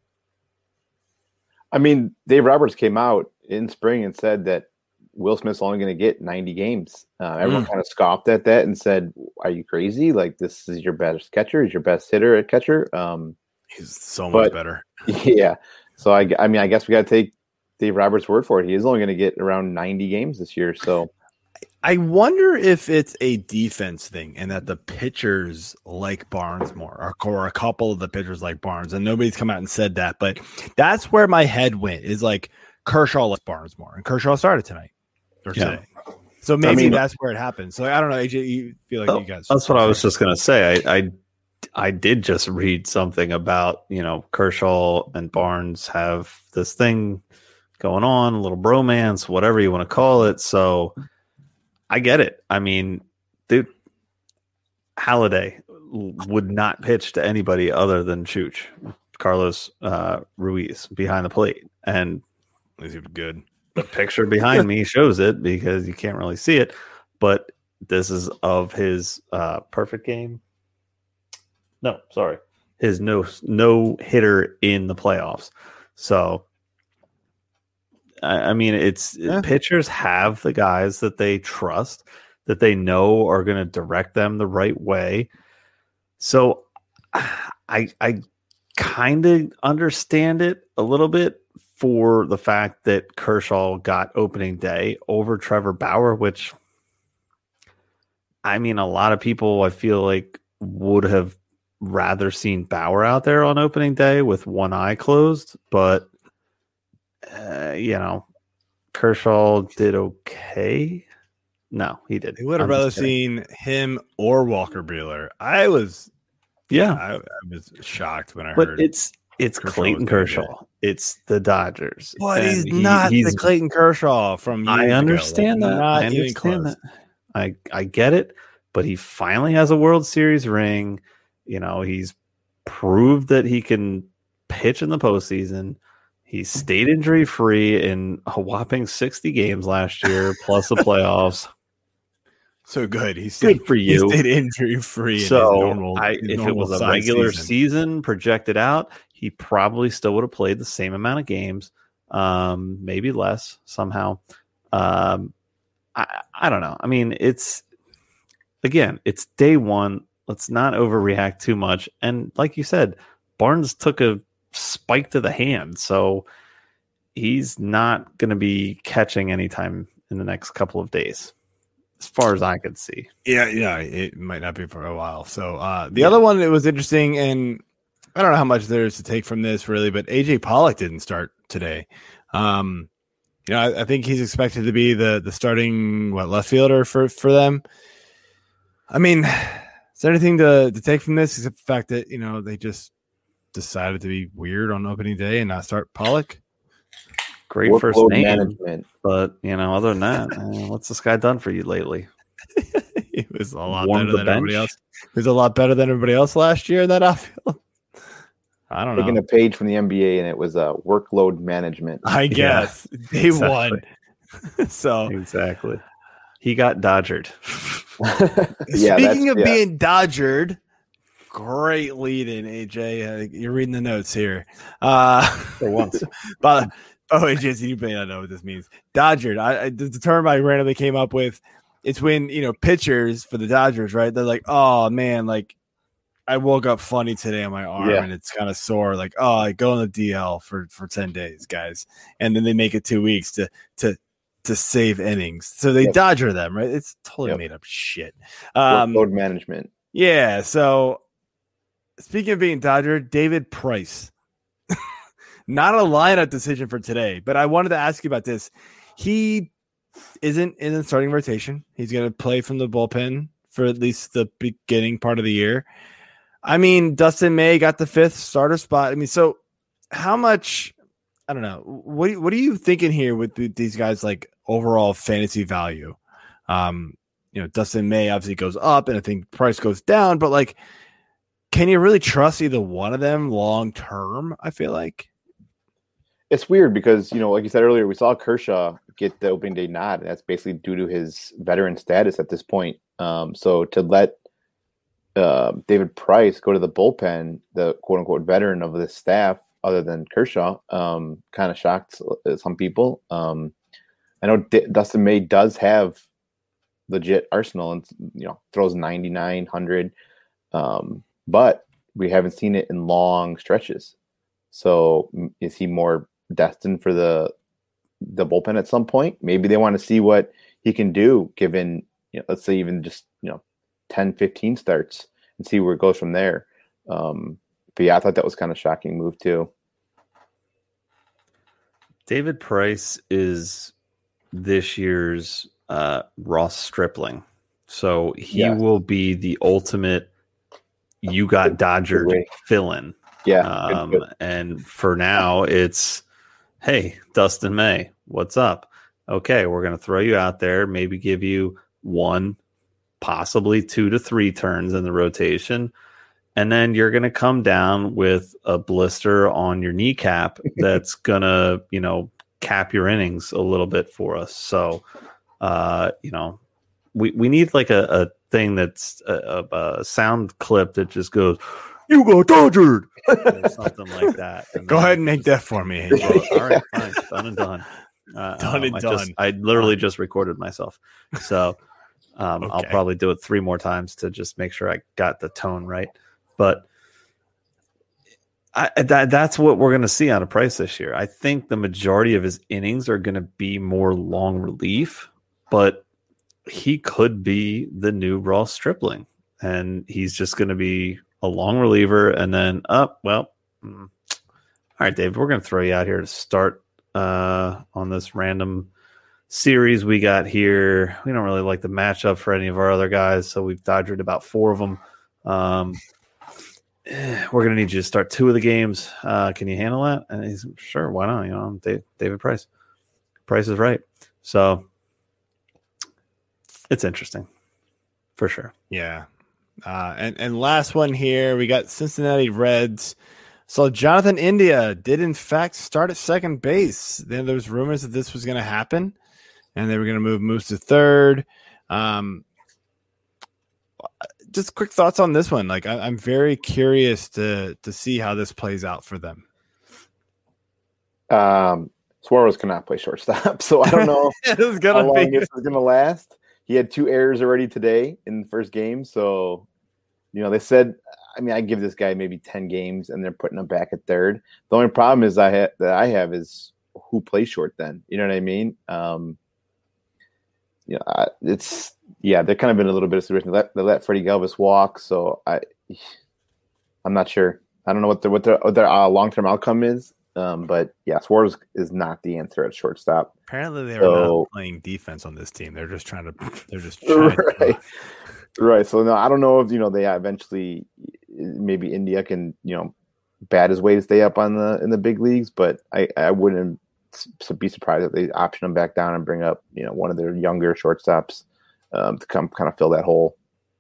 I mean, Dave Roberts came out in spring and said that Will Smith's only going to get 90 games. Everyone kind of scoffed at that and said, "Are you crazy? Like, this is your best catcher, is your best hitter at catcher." He's so much better. Yeah. So I mean, I guess we got to take Dave Roberts' word for it. He is only going to get around 90 games this year. So I wonder if it's a defense thing and that the pitchers like Barnes more, or a couple of the pitchers like Barnes, and nobody's come out and said that, but that's where my head went, is like Kershaw likes Barnes more, and Kershaw started tonight or today. So maybe that's where it happened. So I don't know, AJ, you feel like you guys. That's what I was just going to say. I did just read something about, Kershaw and Barnes have this thing going on, a little bromance, whatever you want to call it. So I get it. I mean, dude, Halladay would not pitch to anybody other than Chooch, Carlos Ruiz behind the plate. And he's good. The picture behind me shows it because you can't really see it. But this is of his perfect game. No, sorry. His no hitter in the playoffs. So, I mean, pitchers have the guys that they trust, that they know are going to direct them the right way. So I kind of understand it a little bit for the fact that Kershaw got opening day over Trevor Bauer, which, I mean, a lot of people I feel like would have rather seen Bauer out there on opening day with one eye closed, but Kershaw did okay. No, he did. He would have rather seen him or Walker Buehler. I was shocked when I heard. But it's Clayton Kershaw. It's the Dodgers. But he's not the Clayton Kershaw from years I understand ago. that. I understand that. I get it. But he finally has a World Series ring. He's proved that he can pitch in the postseason. He stayed injury free in a whopping 60 games last year, plus the playoffs. So good. He's good for you. He stayed injury free. So if it was a regular season projected out, he probably still would have played the same amount of games, maybe less somehow. I don't know. I mean, it's day one. Let's not overreact too much. And like you said, Barnes took a spike to the hand, so he's not going to be catching anytime in the next couple of days, as far as I could see. Yeah, it might not be for a while. So the other one that was interesting, and I don't know how much there is to take from this really, but AJ Pollock didn't start today. I think he's expected to be the starting left fielder for them. I mean, is there anything to take from this except the fact that they just decided to be weird on opening day and not start Pollock? Great first name management, but other than that, what's this guy done for you lately? He was a lot better than everybody else. He was a lot better than everybody else last year in that outfield. I don't know. Taking a page from the NBA, and it was workload management. I guess they won. So exactly, he got dodgered. Speaking of being dodgered, great lead in, AJ. You're reading the notes here. For once. But AJ, you may not know what this means. Dodgered. The term I randomly came up with. It's when pitchers for the Dodgers, right? They're like, oh man, like I woke up funny today on my arm and it's kind of sore. Like, oh, I go on the DL for 10 days, guys, and then they make it 2 weeks to save innings. So they Dodger them, right? It's totally made up shit. Workload management. Yeah. So speaking of being Dodger, David Price, not a lineup decision for today, but I wanted to ask you about this. He isn't in the starting rotation. He's going to play from the bullpen for at least the beginning part of the year. I mean, Dustin May got the 5th starter spot. I mean, so how much, I don't know. What are you thinking here with these guys, like overall fantasy value? Dustin May obviously goes up and I think Price goes down, but like, can you really trust either one of them long term? I feel like. it's weird because, like you said earlier, we saw Kershaw get the opening day nod, and that's basically due to his veteran status at this point. So to let David Price go to the bullpen, the quote unquote veteran of the staff, other than Kershaw, kind of shocked some people. I know Dustin May does have legit arsenal and throws 99, 100, but we haven't seen it in long stretches. So is he more destined for the bullpen at some point? Maybe they want to see what he can do given, let's say even just 10, 15 starts and see where it goes from there. But yeah, I thought that was kind of a shocking move too. David Price is this year's Ross Stripling. So he will be the ultimate you got Dodgered fill-in. Yeah. And for now, it's, hey, Dustin May, what's up? Okay, we're going to throw you out there, maybe give you 1, possibly 2 to 3 turns in the rotation. And then you're going to come down with a blister on your kneecap that's going to, cap your innings a little bit for us. So, we need like a thing that's a sound clip that just goes, you got Dodgered, or something like that. Go ahead and make that for me. Angel. All right, fine. Done and done. Done. I literally just recorded myself. So I'll probably do it 3 more times to just make sure I got the tone right. But that's what we're going to see out of Price this year. I think the majority of his innings are going to be more long relief, but he could be the new Ross Stripling, and he's just going to be a long reliever. And then, all right, Dave, we're going to throw you out here to start on this random series we got here. We don't really like the matchup for any of our other guys, so we've dodged about 4 of them. We're going to need you to start 2 of the games. Can you handle that? And he's sure, why not? David Price. Price is right. So it's interesting for sure. Yeah. And last one here, we got Cincinnati Reds. So Jonathan India did in fact start at second base. Then there was rumors that this was going to happen, and they were going to move Moose to third. Just quick thoughts on this one. Like I'm very curious to see how this plays out for them. Suarez cannot play shortstop, so I don't know how long this is going to last. He had 2 errors already today in the first game. So, they said, I give this guy maybe 10 games and they're putting him back at third. The only problem is I have is who plays short then? You know what I mean? They're kind of in a little bit of situation. They let Freddie Galvis walk. So I'm not sure. I don't know what their long-term outcome is. But yeah, Suarez is not the answer at shortstop. Apparently, they are not playing defense on this team. They're just trying right. So no, I don't know if they eventually maybe India can bat his way to stay up in the big leagues, but I wouldn't be surprised if they option him back down and bring up one of their younger shortstops to come kind of fill that hole.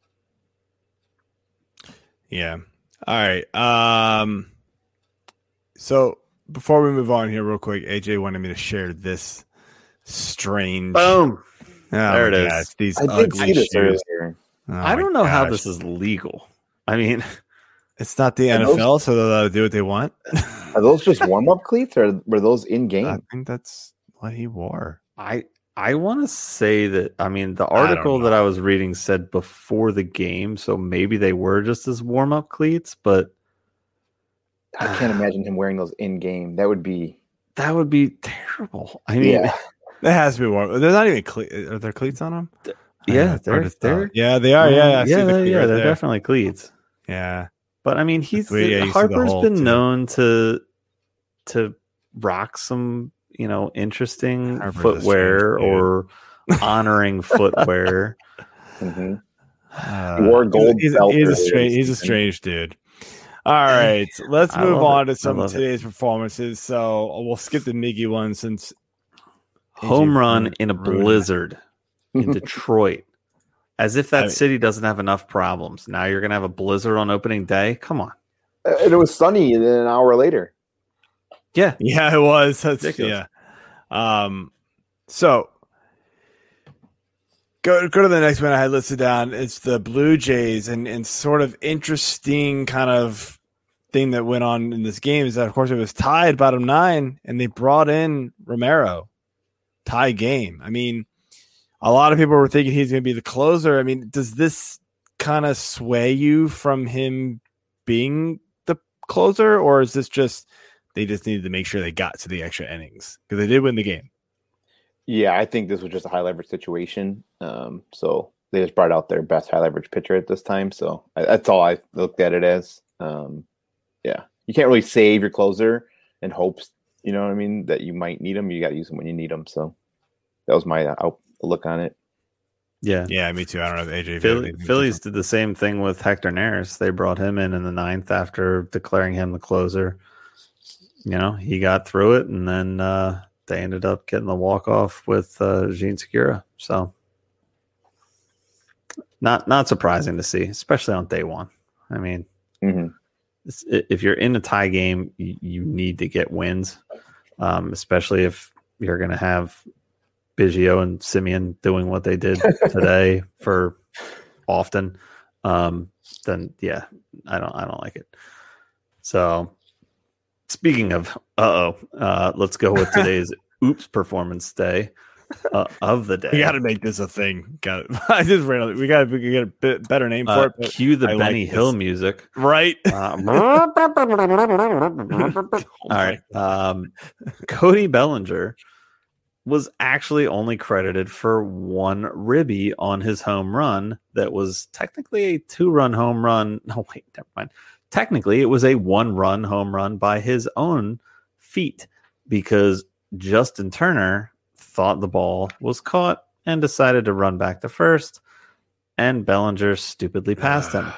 Yeah. All right. So. Before we move on here real quick, AJ wanted me to share this strange. Boom. There it is. Gosh, these I ugly did see shoes. I don't know how this is legal. I mean, it's not the NFL, so they're allowed to do what they want. Are those just warm-up cleats, or were those in-game? I think that's what he wore. I want to say that, the article that I was reading said before the game, so maybe they were just as warm-up cleats, but I can't imagine him wearing those in game. That would be terrible. I mean, yeah. That has to be warm. They're not even are there cleats on them? Yeah, they are. Yeah, they're definitely cleats. Yeah, but Harper's been known to rock some interesting footwear or honoring footwear. Mm-hmm. He wore gold. He's a strange dude. All right, let's move on to some of today's performances. So we'll skip the Miggy one since home run in a blizzard in Detroit. As if that city doesn't have enough problems. Now you're going to have a blizzard on opening day? Come on. And it was sunny an hour later. Yeah. Yeah, it was. That's, Ridiculous. yeah. So go to the next one I had listed down. It's the Blue Jays, and sort of interesting kind of thing that went on in this game is that, of course, it was tied bottom 9, and they brought in Romero. Tie game. I mean, a lot of people were thinking he's going to be the closer. I mean, does this kind of sway you from him being the closer, or is this just they just needed to make sure they got to the extra innings because they did win the game? Yeah, I think this was just a high leverage situation. So they just brought out their best high leverage pitcher at this time. So that's all I looked at it as. Yeah, you can't really save your closer in hopes, you know what I mean, that you might need them. You got to use them when you need them. So that was my look on it. Yeah. Yeah, me too. I don't know if AJ Phillies did the same thing with Hector Neris. They brought him in the 9th after declaring him the closer. You know, he got through it, and then they ended up getting the walk-off with Jean Segura. So not surprising to see, especially on day one. I mean, if you're in a tie game, you need to get wins, especially if you're going to have Biggio and Simeon doing what they did today for often. Then yeah, I don't like it. So speaking of let's go with today's oops performance day of the day. We got to make this a thing. Got it. I just ran on it. We got to get a bit better name for it. Cue the Benny Hill music. Right. All right. Cody Bellinger was actually only credited for one ribby on his home run that was technically a 2-run home run. No, wait, never mind. Technically, it was a 1-run home run by his own feet because Justin Turner thought the ball was caught and decided to run back to first, and Bellinger stupidly passed him.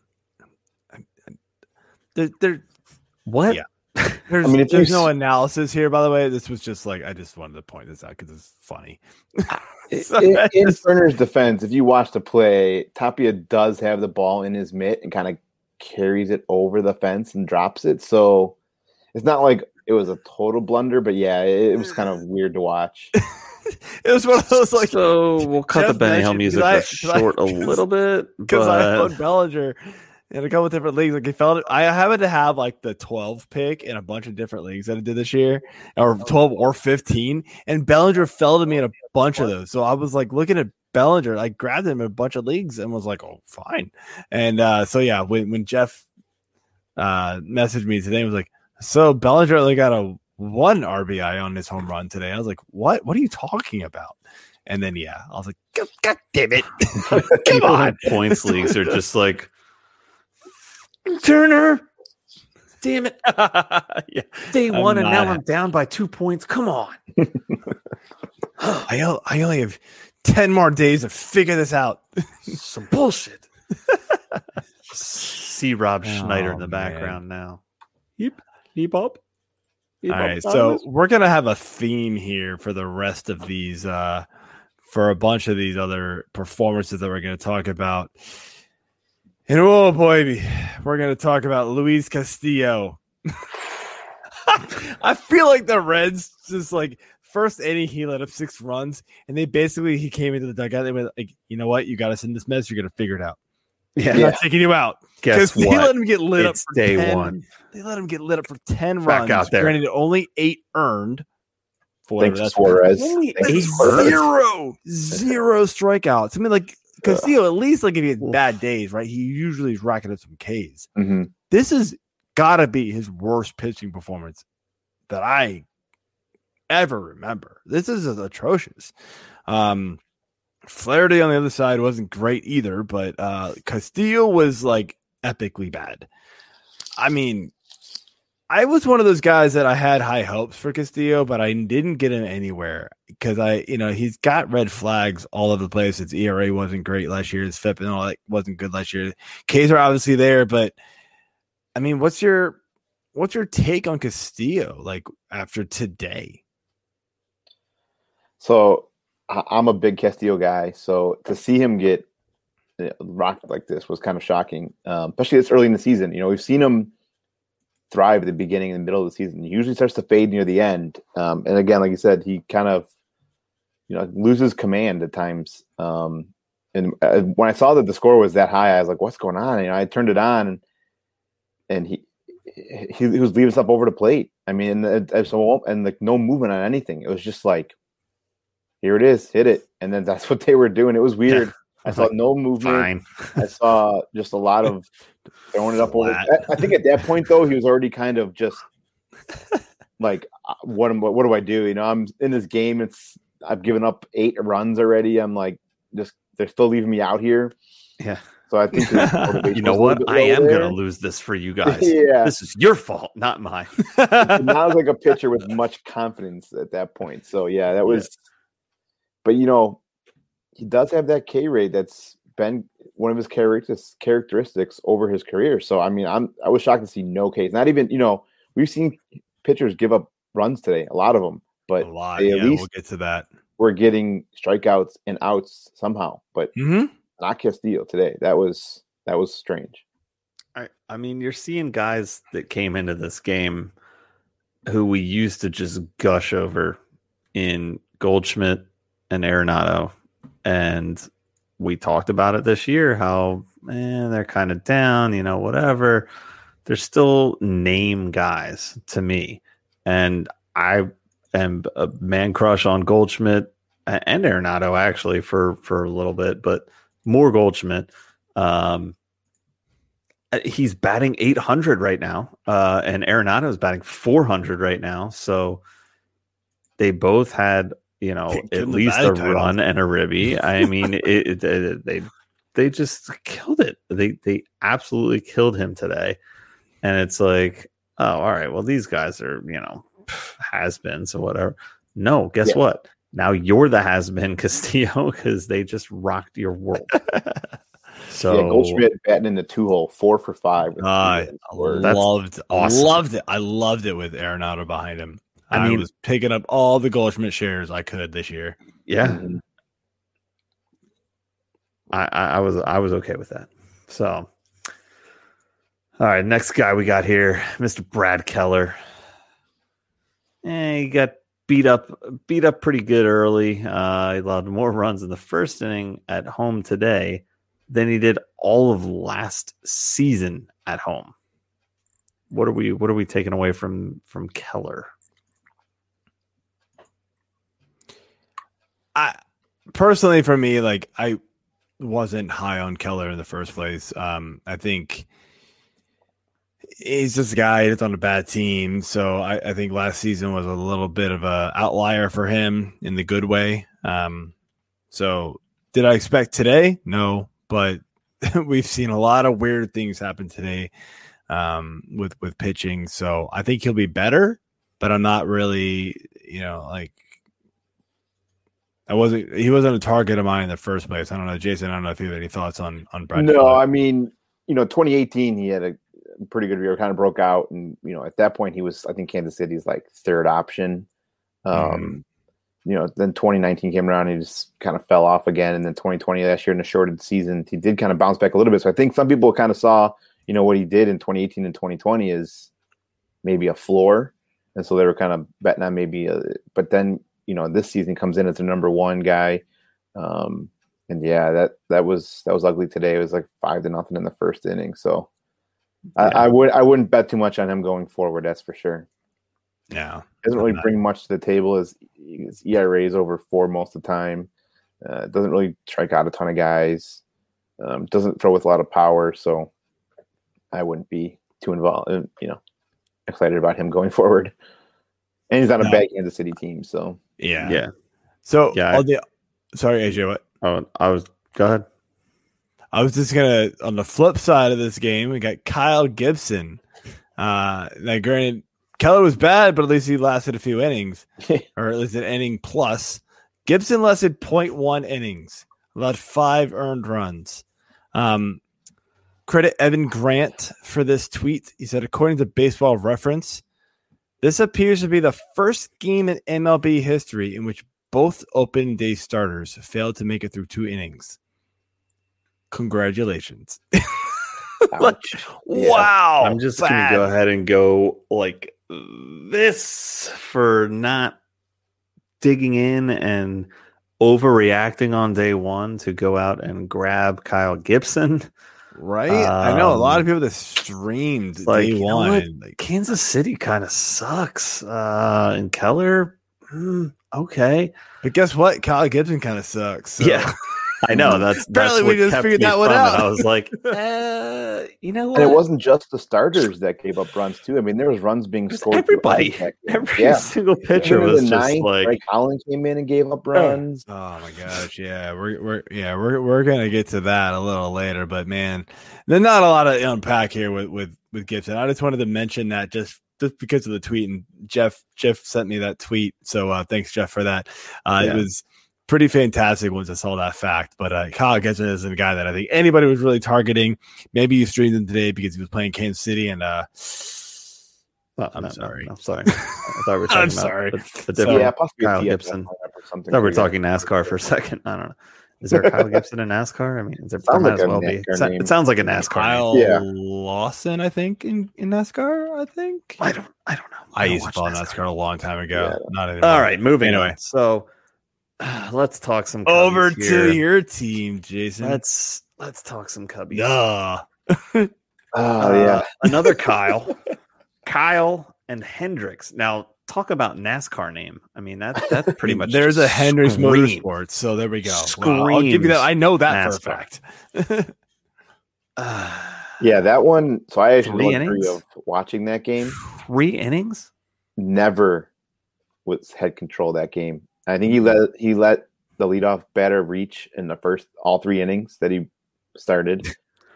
What? Yeah. There's no analysis here, by the way. This was just like I just wanted to point this out because it's funny. In Turner's defense, if you watch the play, Tapia does have the ball in his mitt and kind of carries it over the fence and drops it. So it's not like it was a total blunder, but yeah, it was kind of weird to watch. It was one of those like. So we'll cut the Benny Hill music short a little bit because I owned Bellinger in a couple of different leagues. Like he felt it. I happened to have like the 12 pick in a bunch of different leagues that I did this year, or 12 or 15, and Bellinger fell to me in a bunch of those. So I was like looking at Bellinger, I grabbed him in a bunch of leagues and was like, "Oh, fine." And so yeah, when Jeff messaged me today, he was like, "So Bellinger only got a 1 RBI on his home run today." I was like, "What? What are you talking about?" And then yeah, I was like, "God damn it!" Come on, points leagues are just like. Turner, damn it! Yeah, day one, and now I'm down by 2 points. Come on! I only have 10 more days to figure this out. Some bullshit. See Rob Schneider in the background now. Yep up. All right, so we're gonna have a theme here for the rest of these, for a bunch of these other performances that we're gonna talk about. And oh boy, we're going to talk about Luis Castillo. I feel like the Reds just like first inning, he let up 6 runs, and he came into the dugout. They were like, you know what? You got us in this mess. You're going to figure it out. Yeah. I'm not taking you out. Guess what? They let him get lit up for day 10. one. They let him get lit up for 10 Back runs. out there. Granted, only 8 earned. Thanks to Suarez. Only Thanks zero strikeouts. I mean, like, Castillo, at least like if he had bad days, right? He usually is racking up some Ks. Mm-hmm. This has got to be his worst pitching performance that I ever remember. This is atrocious. Flaherty on the other side wasn't great either, but Castillo was like epically bad. I mean, I was one of those guys that I had high hopes for Castillo, but I didn't get him anywhere because he's got red flags all over the place. His ERA wasn't great last year. His FIP and all that wasn't good last year. Ks are obviously there, but I mean, what's your take on Castillo like after today? So I'm a big Castillo guy. So to see him get rocked like this was kind of shocking, especially this early in the season. You know, we've seen him thrive at the beginning and the middle of the season. He usually starts to fade near the end. And again, like you said, he kind of loses command at times. And when I saw that the score was that high, I was like, "What's going on?" I turned it on, and he was leaving stuff over the plate. I mean, and like no movement on anything. It was just like, here it is, hit it, and then that's what they were doing. It was weird. I saw no movement. Fine. I saw just a lot of throwing it up over. I think at that point though, he was already kind of just like, what do I do? I'm in this game. I've given up 8 runs already. I'm like, they're still leaving me out here. Yeah. So I think you know what? I am going to lose this for you guys. Yeah. This is your fault, not mine. Not like a pitcher with much confidence at that point. So yeah, that was. Yeah. But he does have that K rate that's been one of his characteristics over his career. So I mean, I was shocked to see no Ks. Not even we've seen pitchers give up runs today, a lot of them, but a lot. At least we'll get to that. We're getting strikeouts and outs somehow, but not Castillo today. That was strange. I mean, you're seeing guys that came into this game who we used to just gush over in Goldschmidt and Arenado, and we talked about it this year how they're kind of down, whatever. They're still name guys to me, and I am a man crush on Goldschmidt and Arenado actually for a little bit, but more Goldschmidt. He's batting 800 right now, and Arenado is batting 400 right now. So they both had, at least a run and a ribby. I mean, they just killed it. They absolutely killed him today. And it's like, oh, all right, well, these guys are, has-beens or whatever. No, guess what? Now you're the has-been, Castillo, because they just rocked your world. So Goldschmidt batting in the 2-hole, 4 for 5. I loved it. I loved it with Arenado behind him. I was picking up all the Goldschmidt shares I could this year. Yeah. Mm-hmm. I was okay with that. So, all right, next guy we got here, Mr. Brad Keller. He got beat up pretty good early. He allowed more runs in the first inning at home today than he did all of last season at home. What are we taking away from Keller? Personally, for me, like, I wasn't high on Keller in the first place. I think he's just a guy that's on a bad team. So I think last season was a little bit of a outlier for him in the good way. So did I expect today? No, but we've seen a lot of weird things happen today with pitching. So I think he'll be better, but I'm not really, he wasn't a target of mine in the first place. I don't know, Jason. I don't know if you have any thoughts on Brad. No, I mean, 2018 he had a pretty good year, kind of broke out, and at that point he was, I think, Kansas City's like third option. Then 2019 came around, and he just kind of fell off again, and then 2020 last year in a shortened season, he did kind of bounce back a little bit. So I think some people kind of saw, what he did in 2018 and 2020 is maybe a floor, and so they were kind of betting on maybe. But then this season comes in as the number 1 guy. And yeah, that was ugly today. It was like 5-0 in the first inning. So yeah. I wouldn't bet too much on him going forward. That's for sure. Yeah. Doesn't really bring much to the table. His ERA is over 4 most of the time. Doesn't really strike out a ton of guys. Doesn't throw with a lot of power. So I wouldn't be too involved, excited about him going forward. And he's on a bad Kansas City team. So yeah. So sorry, AJ, what? Go ahead. I was just on the flip side of this game, we got Kyle Gibson. Now granted, Keller was bad, but at least he lasted a few innings, or at least an inning plus. Gibson lasted 0.1 innings, allowed 5 earned runs. Credit Evan Grant for this tweet. He said, according to Baseball Reference, this appears to be the first game in MLB history in which both opening day starters failed to make it through 2 innings. Congratulations. Wow. I'm just going to go ahead and go like this for not digging in and overreacting on day one to go out and grab Kyle Gibson. Right? I know a lot of people that streamed like, day you know one. what? Like, Kansas City kind of sucks. And Keller, okay. but guess what? Kyle Gibson kind of sucks. So. Yeah. I know that's Apparently what we just kept figured me that one from it. out. I was like, you know what? And it wasn't just the starters that gave up runs too. I mean, there was runs being scored. Everybody, throughout that game. every single pitcher Even in was the just ninth, like, Greg Holland came in and gave up runs. Oh my gosh, yeah, we're gonna get to that a little later, but man, there's not a lot to unpack here with Gibson. I just wanted to mention that just because of the tweet, and Jeff sent me that tweet, so thanks Jeff for that. It was pretty fantastic once I saw that fact. But Kyle Gibson is a guy that I think anybody was really targeting. Maybe you streamed him today because he was playing Kansas City, and I'm sorry. I'm sorry. I thought we were talking I'm about sorry. the different possibly Kyle TFL Gibson. or something. I thought we were talking NASCAR for a second. I don't know. Is there Kyle Gibson in NASCAR? I mean, there Sounds might like as a well be. NASCAR name. It sounds like a NASCAR. Kyle Yeah. Lawson, I think in NASCAR. I think I don't know. I don't used to watch follow NASCAR a long time ago. Yeah. Not anymore. All right, moving Anyway. on. So let's talk some Cubbies Over here. to your team, Jason. Let's talk some Cubbies. Duh. Another Kyle. Kyle and Hendricks. Now talk about NASCAR name. I mean that's pretty much There's a Hendricks screams. Motorsports, so there we go. Wow, I'll give you that. Screams I know that for a NASCAR. fact. Yeah, that one. So I actually 3 had innings? of watching that game. 3 innings. Never had control of that game. I think he let the leadoff batter reach in the first all 3 innings that he started.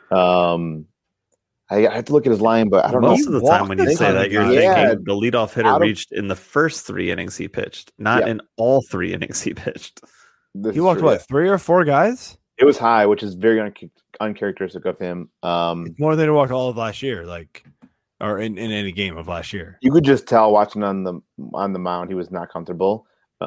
I have to look at his line, but I don't know. Most of the time when you say that, you're Yeah. thinking the leadoff hitter Out of- reached in the first 3 innings he pitched, not Yeah. in all 3 innings he pitched. This He is walked true, what, 3 or 4 guys? It was high, which is very uncharacteristic of him. More than he walked all of last year, or in any game of last year. You could just tell watching on the mound he was not comfortable.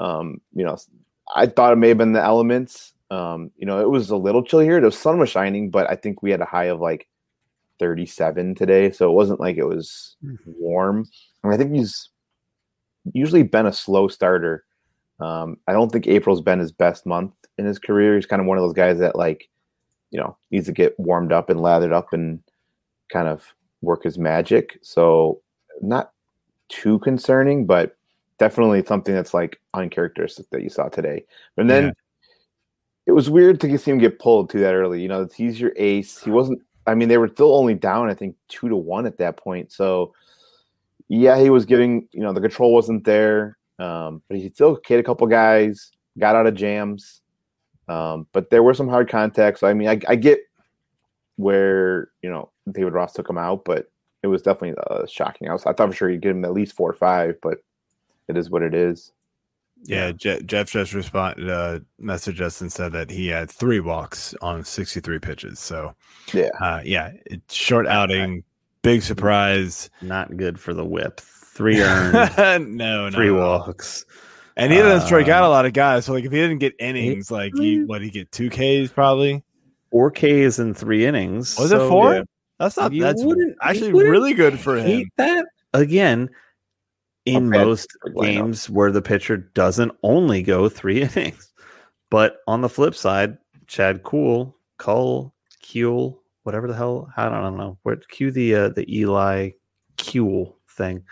I thought it may have been the elements. It was a little chilly here. The sun was shining, but I think we had a high of like 37 today, so it wasn't like it was warm. And I think he's usually been a slow starter. I don't think April's been his best month in his career. He's kind of one of those guys that needs to get warmed up and lathered up and kind of work his magic. So not too concerning, but definitely something that's like uncharacteristic that you saw today. And then it was weird to see him get pulled too that early. He's your ace. He wasn't. I mean, they were still only down, I think, 2-1 at that point. So yeah, he was giving. The control wasn't there, but he still hit a couple guys, got out of jams. But there were some hard contacts. So, I mean, I get where David Ross took him out, but it was definitely shocking. I thought for sure he'd get him at least 4 or 5, but it is what it is. Yeah, Jeff just messaged us and said that he had 3 walks on 63 pitches. So it's short outing, big surprise. Not good for the whip. 3 earned, no, 3 walks. And he doesn't strike out a lot of guys. So if he didn't get innings, he get 2 Ks probably. 4 Ks in 3 innings. Was it 4? Yeah. That's not. You That's wouldn't- actually you wouldn't really good for him. hate that again. In Okay. most games where the pitcher doesn't only go 3 innings, but on the flip side, Chad Kuhl, whatever the hell, I don't know. Cue the Eli Kuhl thing.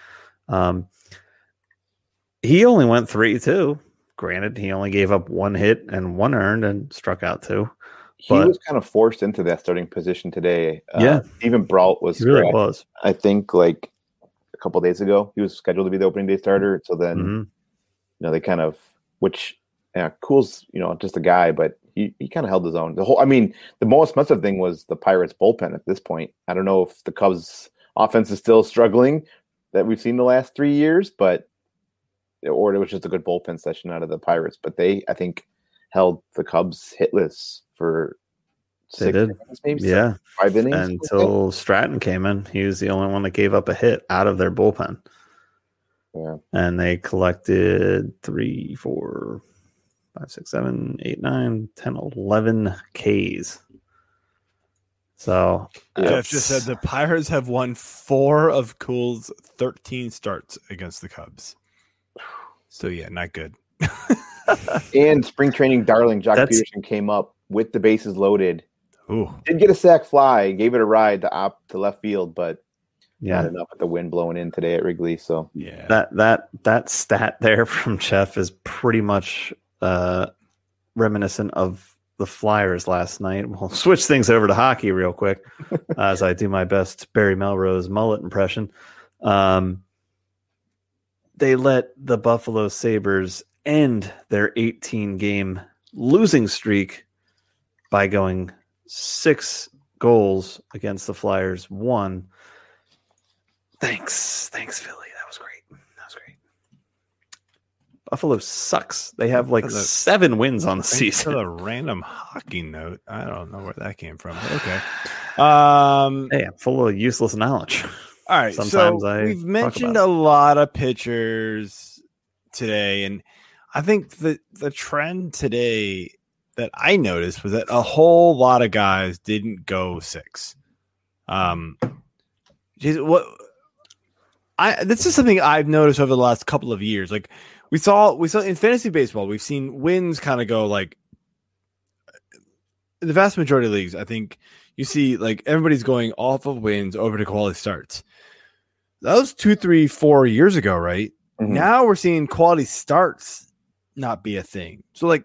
He only went 3-2. Granted, he only gave up 1 hit and 1 earned and struck out 2. He was kind of forced into that starting position today. Even Brault was. He really was. I think like a couple of days ago, he was scheduled to be the opening day starter. So then, they kind of, Kuhl's, just a guy, but he kind of held his own. The most expensive thing was the Pirates bullpen at this point. I don't know if the Cubs offense is still struggling that we've seen the last 3 years, or it was just a good bullpen session out of the Pirates. But they, I think, held the Cubs hitless for 6 innings, maybe 5 innings until Stratton came in. He was the only one that gave up a hit out of their bullpen. Yeah, and they collected 3, 4, 5, 6, 7, 8, 9, 10, 11 Ks. So Jeff just said the Pirates have won 4 of Cool's 13 starts against the Cubs. So yeah, not good. And spring training darling Jock That's- Peterson came up with the bases loaded. Ooh, Did get a sac fly, gave it a ride to left field, but yeah, not enough with the wind blowing in today at Wrigley. So yeah. that stat there from Jeff is pretty much reminiscent of the Flyers last night. We'll switch things over to hockey real quick as I do my best Barry Melrose mullet impression. They let the Buffalo Sabres end their 18-game losing streak by going 6 goals against the Flyers, 1. Thanks, Philly. That was great. Buffalo sucks. They have like 7 wins on the Thanks for season. the random hockey note. I don't know where that came from. But okay. Hey, I'm full of useless knowledge. All right. Sometimes so I we've talk mentioned about a lot of pitchers today, and I think the trend today that I noticed was that a whole lot of guys didn't go 6. This is something I've noticed over the last couple of years. Like we saw in fantasy baseball, we've seen wins kind of go like in the vast majority of leagues. I think you see like everybody's going off of wins over to quality starts. That was 2, 3, 4 years ago, right? Mhm. Now we're seeing quality starts not be a thing. So like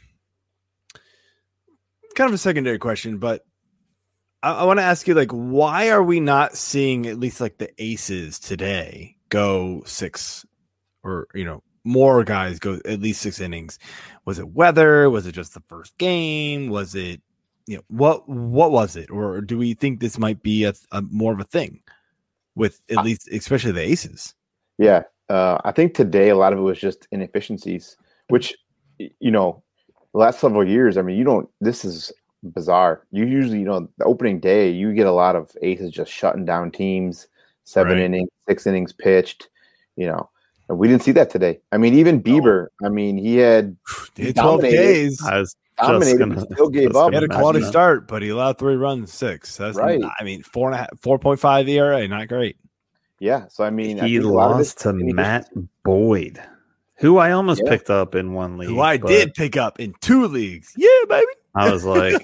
kind of a secondary question, but I want to ask you, like, why are we not seeing at least like the aces today go 6 or, more guys go at least 6 innings? Was it weather? Was it just the first game? Was it, what was it? Or do we think this might be a more of a thing with at least, especially the aces? Yeah. I think today a lot of it was just inefficiencies, which, the last several years, I mean, this is bizarre. You usually, the opening day, you get a lot of aces just shutting down teams, 7 Right. innings, 6 innings pitched, and we didn't see that today. I mean, even Bieber, he had He had 12 dominated. Ks. I was dominated, but still gave up. He had a imagine quality that. start, but he allowed 3 runs, 6. That's Right. 4.5 ERA, not great. Yeah. So, I mean, I He think a lot of lost it's to inefficiency. Matt Boyd, who I almost Yeah. picked up in one league. Who I but did pick up in 2 leagues. Yeah, baby. I was like,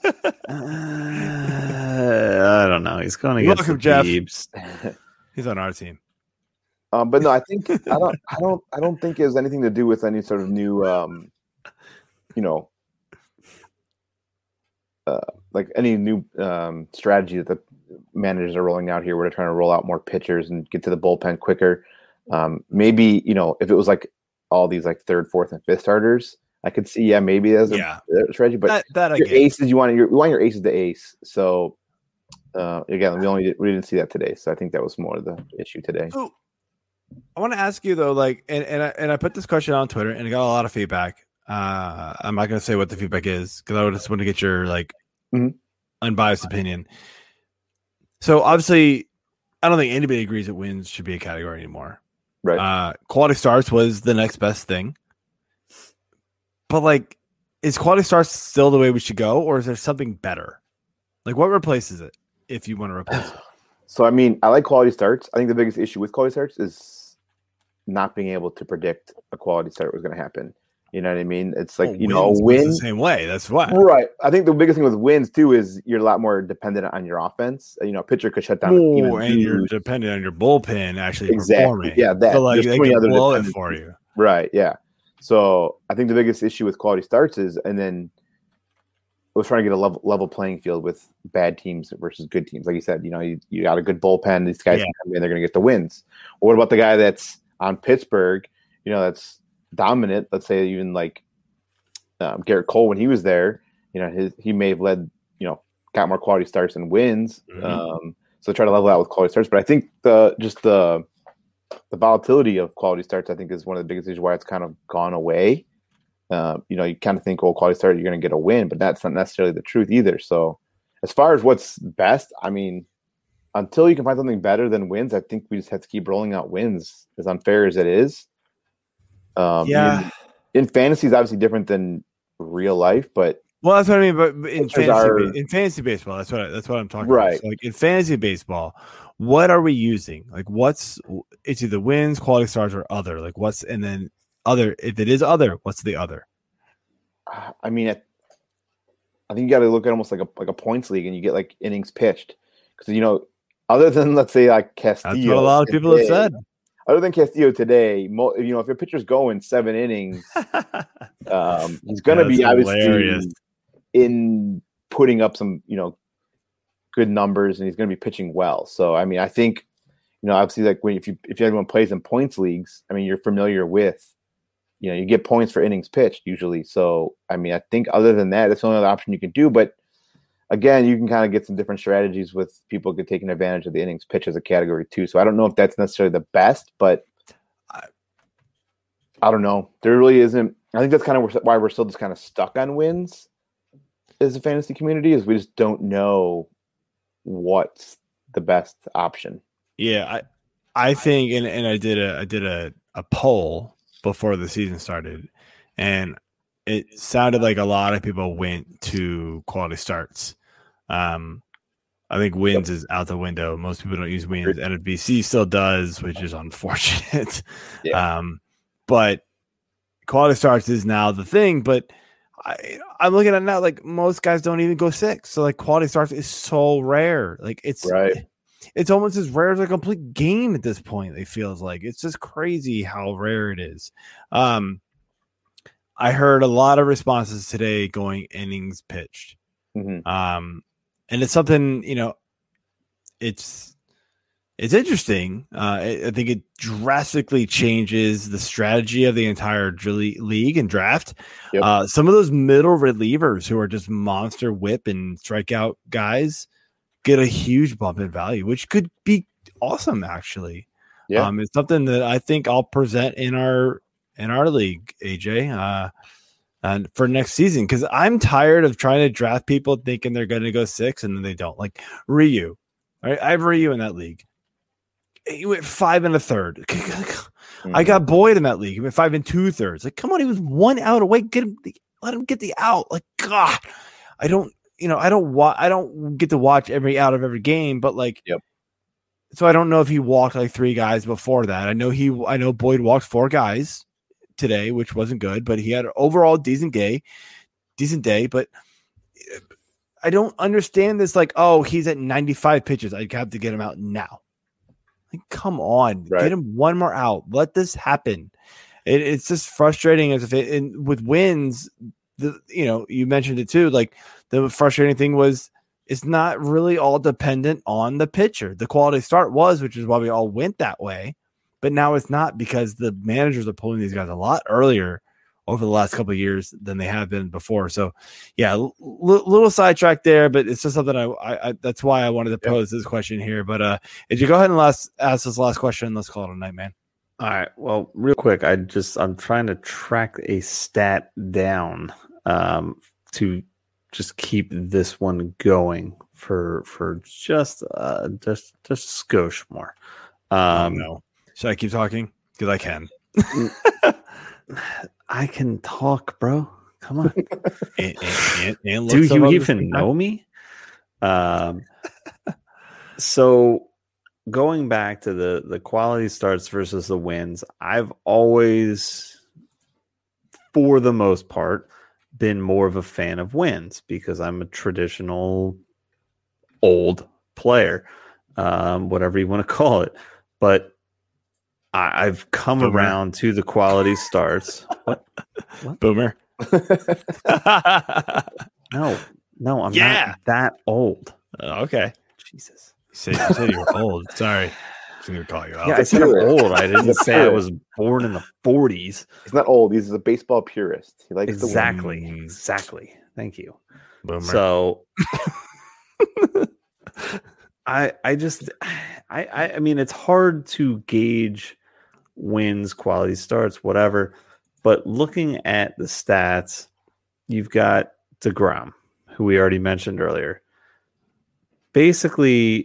I don't know. He's going You're against welcome, the Jeff. Beebs. He's on our team. But no, I think I don't think it has anything to do with any sort of new, like any new strategy that the managers are rolling out here, where they're trying to roll out more pitchers and get to the bullpen quicker. Maybe if it was like all these like 3rd, 4th, and 5th starters, I could see maybe as a strategy. But that I your get. aces, you want your aces to ace. So again, we didn't see that today. So I think that was more of the issue today. So, I want to ask you though, like, and I put this question on Twitter and I got a lot of feedback. I'm not going to say what the feedback is because I just want to get your like Mhm. unbiased opinion. So obviously, I don't think anybody agrees that wins should be a category anymore. Right. Quality starts was the next best thing, but like, is quality starts still the way we should go, or is there something better? Like, what replaces it if you want to replace it? So, I mean, I like quality starts. I think the biggest issue with quality starts is not being able to predict a quality start was going to happen. You know what I mean? It's like, Wins a was win. the same way. That's why. Right. I think the biggest thing with wins, too, is you're a lot more dependent on your offense. A pitcher could shut down a team. Oh, and you're dependent on your bullpen actually Exactly. performing. Yeah, that. So like There's they too many can other blow it dependencies. for you. Right. Yeah. So I think the biggest issue with quality starts is, and then was trying to get a level playing field with bad teams versus good teams. Like you said, you got a good bullpen. These guys can come in, they're going to get the wins. Or what about the guy that's on Pittsburgh, that's dominant? Let's say even like Garrett Cole when he was there, he may have led, got more quality starts and wins. Mm-hmm. So try to level out with quality starts. But I think the volatility of quality starts, I think, is one of the biggest reasons why it's kind of gone away. You kind of think, quality start, you're going to get a win, but that's not necessarily the truth either. So as far as what's best, I mean, until you can find something better than wins, I think we just have to keep rolling out wins, as unfair as it is. In fantasy is obviously different than real life, but Well, that's what I mean. But in Pitchers fantasy baseball, that's what I'm talking Right. about. So like in fantasy baseball, what are we using? Like, it's either wins, quality stars, or other. Like, and then other. If it is other, what's the other? I mean, I think you got to look at almost like a points league, and you get like innings pitched because other than let's say like Castillo, That's what a lot of people have said. Other than Castillo today, if your pitcher's going 7 innings, he's going to be obviously in putting up some good numbers, and he's going to be pitching well. So I mean, I think obviously like if everyone plays in points leagues, I mean you're familiar with. You get points for innings pitched usually. So, I mean, I think other than that, it's the only other option you can do. But again, you can kind of get some different strategies with people taking advantage of the innings pitch as a category too. So I don't know if that's necessarily the best, but I don't know. There really isn't. I think that's kind of why we're still just kind of stuck on wins as a fantasy community, is we just don't know what's the best option. Yeah, I think, and I did a poll before the season started, and it sounded like a lot of people went to quality starts. I think wins is out the window. Most people don't use wins. NFBC still does, which is unfortunate. Yeah. But quality starts is now the thing. But I'm looking at it now, like most guys don't even go 6. So like quality starts is so rare. Like it's right. It's almost as rare as a complete game at this point. It feels like it's just crazy how rare it is. I heard a lot of responses today going innings pitched. Mm-hmm. And it's something, it's interesting. I think it drastically changes the strategy of the entire league and draft. Yep. Some of those middle relievers who are just monster whip and strikeout guys get a huge bump in value, which could be awesome, actually. Yeah. It's something that I think I'll present in our league, AJ, and for next season, because I'm tired of trying to draft people thinking they're going to go 6 and then they don't. Like Ryu, right? I have Ryu in that league. He went 5 1/3. Mm-hmm. I got Boyd in that league. He went 5 2/3. Like, come on, he was 1 out away. Let him get the out. Like, God, I don't get to watch every out of every game, but like, yep. So I don't know if he walked like 3 guys before that. I know Boyd walked 4 guys today, which wasn't good, but he had an overall decent day. But I don't understand this. Like, oh, he's at 95 pitches. I have to get him out now. Like, come on, right. Get him 1 more out. Let this happen. It's just frustrating with wins. You mentioned it too. Like the frustrating thing was it's not really all dependent on the pitcher. The quality start was, which is why we all went that way. But now it's not, because the managers are pulling these guys a lot earlier over the last couple of years than they have been before. So, yeah, little sidetrack there, but it's just something I that's why I wanted to pose this question here. But if you go ahead and ask this last question, let's call it a night, man. All right. Well, real quick, I'm trying to track a stat down to just keep this one going for just a skosh more. No. Should I keep talking? Because I can. I can talk, bro. Come on. and Do you even know me? So going back to the quality starts versus the wins, I've always, for the most part, been more of a fan of wins because I'm a traditional old player, whatever you want to call it. But I've come Boomer. around to the quality starts. What? Boomer. No, I'm not that old. Okay. Jesus. You said you were old. Sorry. I'm going to call you out. Yeah, I said I'm old. I didn't say I was born in the 40s. He's not old. He's a baseball purist. He likes Exactly. to win. Exactly. Thank you. Boomer. So I mean, it's hard to gauge wins, quality starts, whatever. But looking at the stats, you've got DeGrom, who we already mentioned earlier. Basically,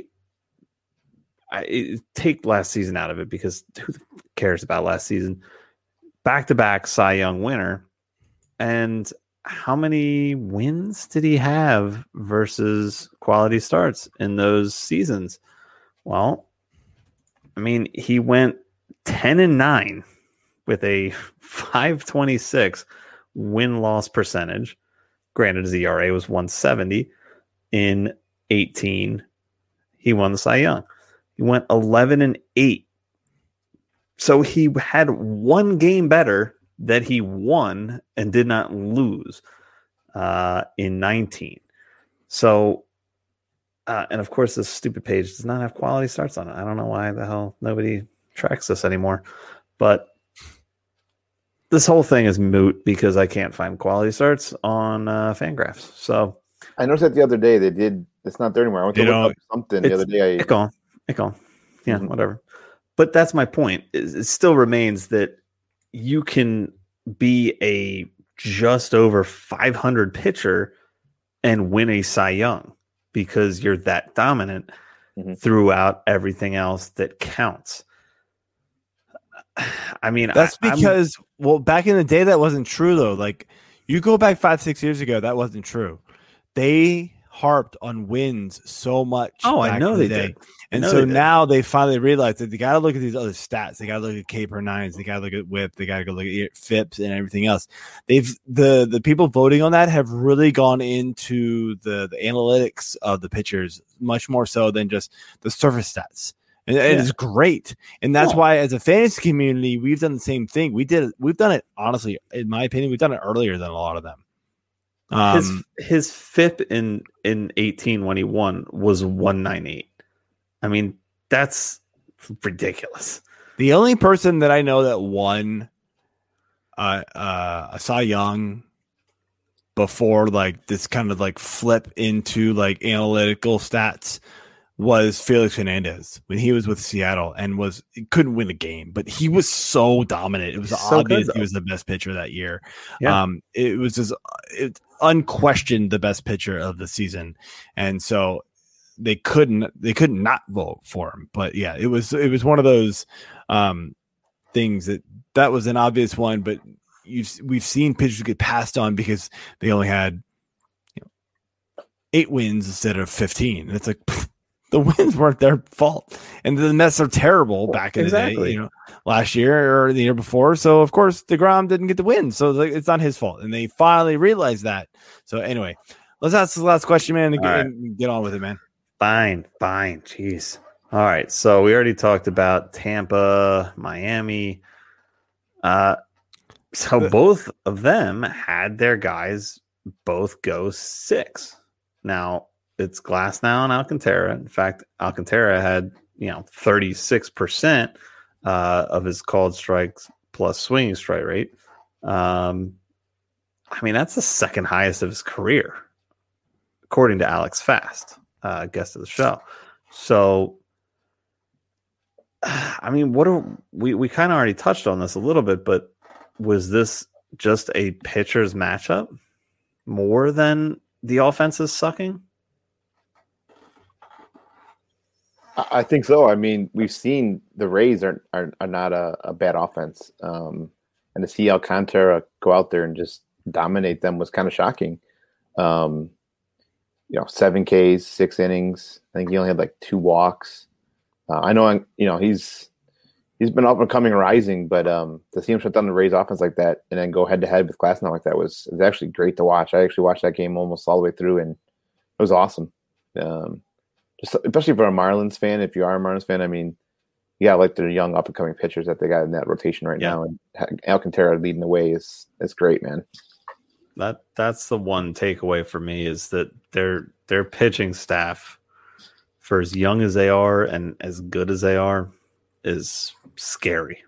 take last season out of it because who cares about last season? Back-to-back Cy Young winner. And how many wins did he have versus quality starts in those seasons? Well, I mean, he went 10-9 with a 5.26 win-loss percentage. Granted, his ERA was 170. In 18, he won the Cy Young. He went 11-8. So he had one game better that he won and did not lose in 19. So, and of course, this stupid page does not have quality starts on it. I don't know why the hell nobody tracks this anymore. But this whole thing is moot because I can't find quality starts on Fangraphs. So I noticed that the other day they did. It's not there anymore. I went to look up something the other day. Icon. Yeah, whatever. But that's my point. It still remains that you can be a just over 500 pitcher and win a Cy Young because you're that dominant throughout everything else that counts. I mean, that's because back in the day that wasn't true though. Like you go back 5-6 years ago, that wasn't true. They harped on wins so much. Oh, I know they did. And so now they finally realized that they got to look at these other stats. They got to look at K per nines. They got to look at WHIP. They got to go look at FIPS and everything else. The people voting on that have really gone into the analytics of the pitchers much more so than just the surface stats. And it's great. And that's why as a fantasy community, we've done the same thing. We've done it, honestly, in my opinion, we've done it earlier than a lot of them. His FIP in 18 when he won was 198. I mean, that's ridiculous. The only person that I know that won a Cy Young before like this kind of like flip into like analytical stats was Felix Hernandez when he was with Seattle and couldn't win a game, but he was so dominant. It was obvious he was the best pitcher that year. Yeah. It was just unquestioned the best pitcher of the season. And so they couldn't not vote for him. But yeah, it was one of those things that was an obvious one, but we've seen pitchers get passed on because they only had 8 wins instead of 15. And it's like the wins weren't their fault, and the Mets are terrible back in the day, last year or the year before. So of course DeGrom didn't get the win, so it's not his fault, and they finally realized that. So anyway, let's ask the last question, man, and get on with it, man. Fine. Jeez. All right. So we already talked about Tampa, Miami. So both of them had their guys both go 6. Now, it's Glasnow and Alcantara. In fact, Alcantara had 36% of his called strikes plus swinging strike rate. I mean, that's the second highest of his career, according to Alex Fast, guest of the show. So, I mean, we kind of already touched on this a little bit, but was this just a pitcher's matchup more than the offense is sucking? I think so. I mean, we've seen the Rays are not a bad offense, and to see Alcantara go out there and just dominate them was kind of shocking. 7 Ks, 6 innings. I think he only had like 2 walks. I know, he's been up and coming, rising, but to see him shut down the Rays offense like that and then go head to head with Glasnow like that was actually great to watch. I actually watched that game almost all the way through, and it was awesome. Just especially for a Marlins fan, if you are a Marlins fan, I mean, you got like the young up and coming pitchers that they got in that rotation right now, and Alcantara leading the way is great, man. That's the one takeaway for me is that their pitching staff, for as young as they are and as good as they are, is scary.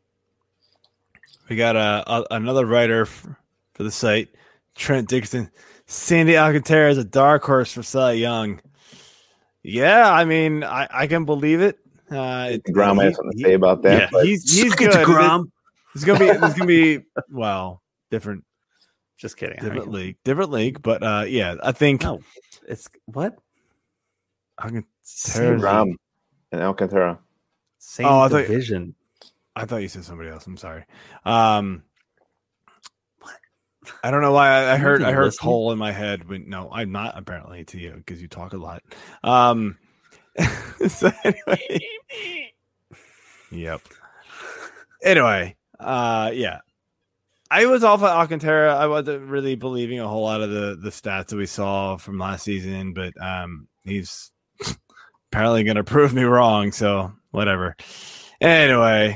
We got another writer for the site, Trent Dixon. Sandy Alcantara is a dark horse for Cy Young. Yeah, I mean, I can believe it. DeGrom has something to say about that. Yeah, he's good. DeGrom. It's gonna be different. Just kidding. Different league. But yeah, I think it's what DeGrom and Alcantara. Same division. I thought you said somebody else. I'm sorry. What? I don't know why I heard listening? Cole in my head. No, I'm not apparently to you because you talk a lot. So anyway, yep. Anyway, yeah. I was off of Alcantara. I wasn't really believing a whole lot of the stats that we saw from last season, but he's apparently going to prove me wrong. So whatever. Anyway,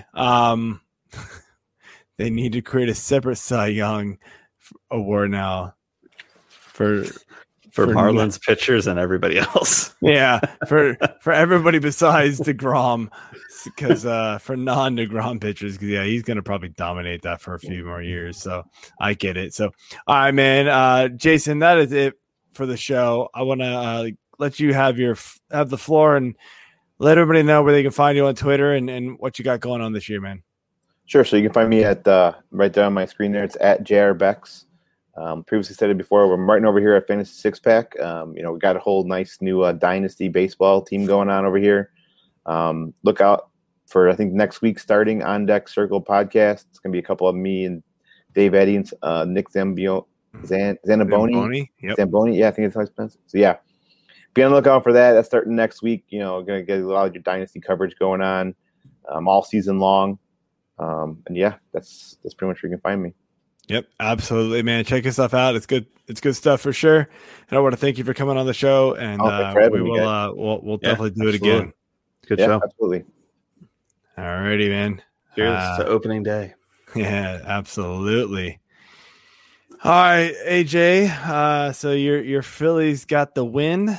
they need to create a separate Cy Young award now for Marlins pitchers and everybody else. Yeah, for everybody besides DeGrom, because for non-DeGrom pitchers, because yeah, he's gonna probably dominate that for a few more years. So I get it. So all right, man, Jason, that is it for the show. I want to let you have the floor and let everybody know where they can find you on Twitter and what you got going on this year, man. Sure. So you can find me at right there on my screen there. It's at JRBex. Previously said it before. We're right over here at Fantasy Six Pack. We got a whole nice new Dynasty baseball team going on over here. Look out for, I think, next week starting On Deck Circle podcast. It's going to be a couple of me and Dave Eddy and Nick Zamboni. Yep. Zamboni. Yeah, I think it's how it's pronounced. So, yeah. Be on the lookout for that. That's starting next week. Going to get a lot of your Dynasty coverage going on all season long. And, yeah, that's pretty much where you can find me. Yep, absolutely, man. Check your stuff out. It's good. It's good stuff for sure. And I want to thank you for coming on the show. And we'll definitely do it again. Good show. Absolutely. All righty, man. Cheers to opening day. Yeah, absolutely. All right, AJ. So your Phillies got the win.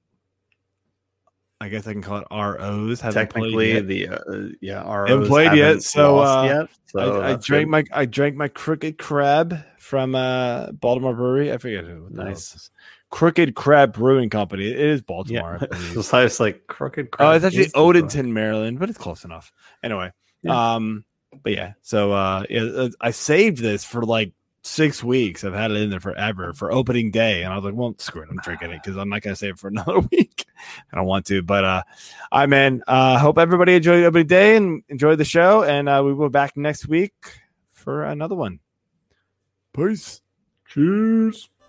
I guess I can call it ROs. Technically, ROs haven't played yet. So, I drank my Crooked Crab from Baltimore Brewery. I forget who. Nice. Crooked Crab Brewing Company. It is Baltimore. Yeah. It's like Crooked Crab. Oh, it's actually Odenton, Maryland, but it's close enough. Anyway, but yeah. So I saved this for like 6 weeks. I've had it in there forever for opening day, and I was like, well, screw it, I'm drinking it because I'm not going to save it for another week. I don't want to, but hope everybody enjoyed opening day and enjoyed the show, and we will be back next week for another one. Peace. Cheers.